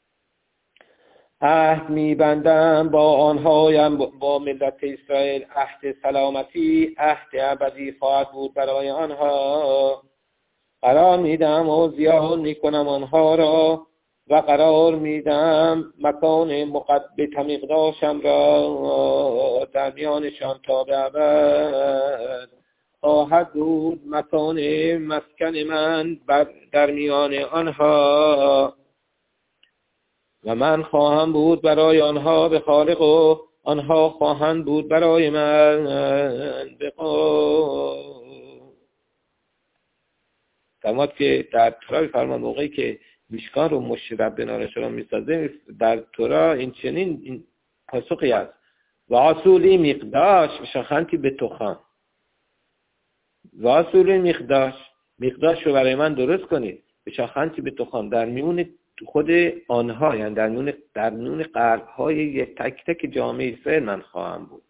Speaker 1: عهد میبندم با آنهایم، با ملت اسرائیل عهد سلامتی، عهد ابدی خواهد بود برای آنها. قرار میدم و زیاد میکنم آنها را و قرار میدم مکان مقدس مقداشم را در میانشان تا به ابد. خواهد بود مکان مسکن من در میان آنها و من خواهم بود برای آنها به خالق و آنها خواهند بود برای من به قوم. فرماد که در تورا فرمان موقعی که میشکان رو مشت ربنا رو میسازه در تورا این چنین این پاسخی است: و اصولی مقداش شخنتی به تخم، و اصولی مقداش مقداش رو برای من درست کنید به شخنتی به تخم، در میون خود آنها، یعنی در میون در میون قلب‌های یک تک تک جامعه اسرائیل من خواهم بود.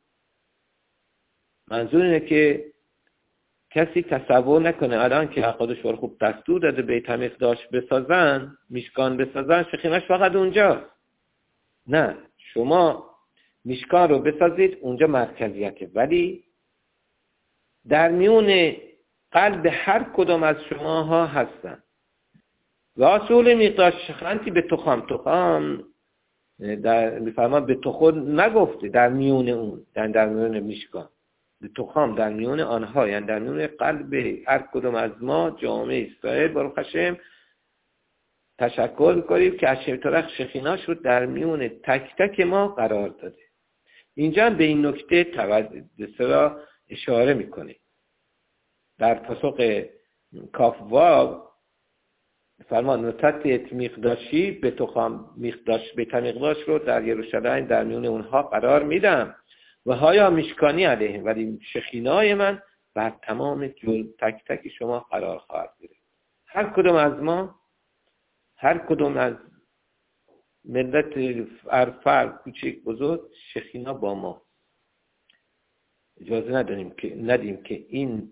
Speaker 1: منظور اینه که کسی تصور نکنه الان که خودش رو خوب دستور داده بیت مقداش بسازن، میشکان بسازن، شخینش فقط اونجاست. نه، شما میشکان رو بسازید، اونجا مرکزیته، ولی در میون قلب هر کدام از شماها هستن. و اصول مقداش شخنتی به تخم، تخم در میفرمان به تخم نگفته، در میون اون، در, در میون میشکان، به تخم در میون آنها، یعنی در میون قلب هر کدام از ما جامعه اسرائیل. باروخ هشم تشکر می‌کنیم که هشم یتبارک شخیناش رو در میون تک تک ما قرار داده. اینجا هم به این نکته توجه اشاره میکنه. در پاسخ کاف واو فرمان نتت مقداشی به تخم مقداش به مقداش رو در یروشلایم در میون اونها قرار میدم و هایا میشکانی علیهم، ولی شخینای من بر تمام جل تک تک شما قرار خواهد گرفت. هر کدوم از ما، هر کدوم از ملت فرد کوچک بزرگ، شخینا با ما. اجازه نداریم که ندیم که این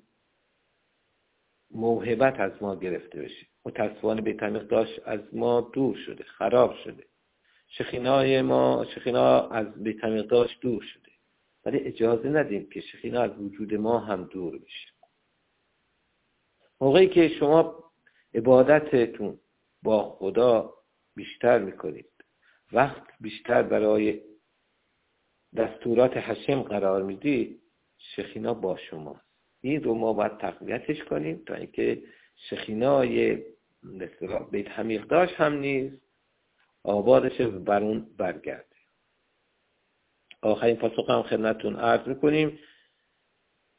Speaker 1: موهبت از ما گرفته بشه. متاسفانه بیت مقداش از ما دور شده، خراب شده. شخینای ما، شخینا از بیت مقداش دور شده، ولی اجازه ندیم که شخینا از وجود ما هم دور بشه. موقعی که شما عبادتتون با خدا بیشتر میکنید، وقت بیشتر برای دستورات هشم قرار میدید، شخینا با شما. این رو ما باید تقویتش کنیم تا اینکه شخینای بیت مقداش هم نیست آبادش بر اون برگرده. آخرین پاسخ هم خدمتتون عرض میکنیم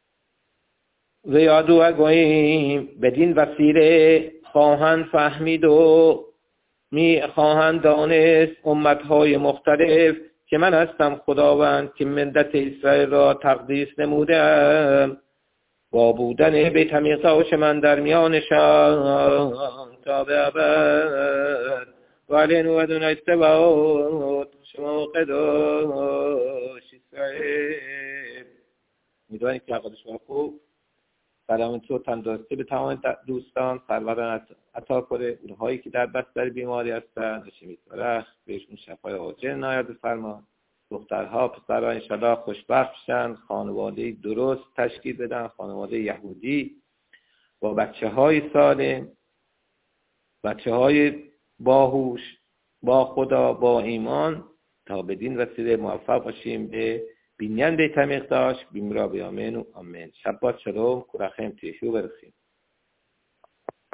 Speaker 1: و یادو اگویم بدین وسیله خواهند فهمید و می خواهند دانست امتهای مختلف که من هستم خداوند که ملت اسرائیل را تقدیس نمودم با بودن بیت میقداش من در میانشان تا به ابد ولی نودون استباد شما قداش اسرائیل. میدونید که حقیقت شما خوب سلامتی و تندرستی به تمام دوستان سروران عطا کنه. اونهایی که در بستر بیماری هستن اشمیت بهشون شفای عاجل عنایت فرما. دخترها پسرها انشالله خوشبخت شن، خانواده درست تشکیل بدن، خانواده یهودی با بچه های سالم، بچه های باهوش، با خدا، با ایمان، تا بدین وسیله موفق باشیم به بینیان بیت میقداش بیمرا بیامین و آمین. شبات شلوم کورخیم تیشو برسیم.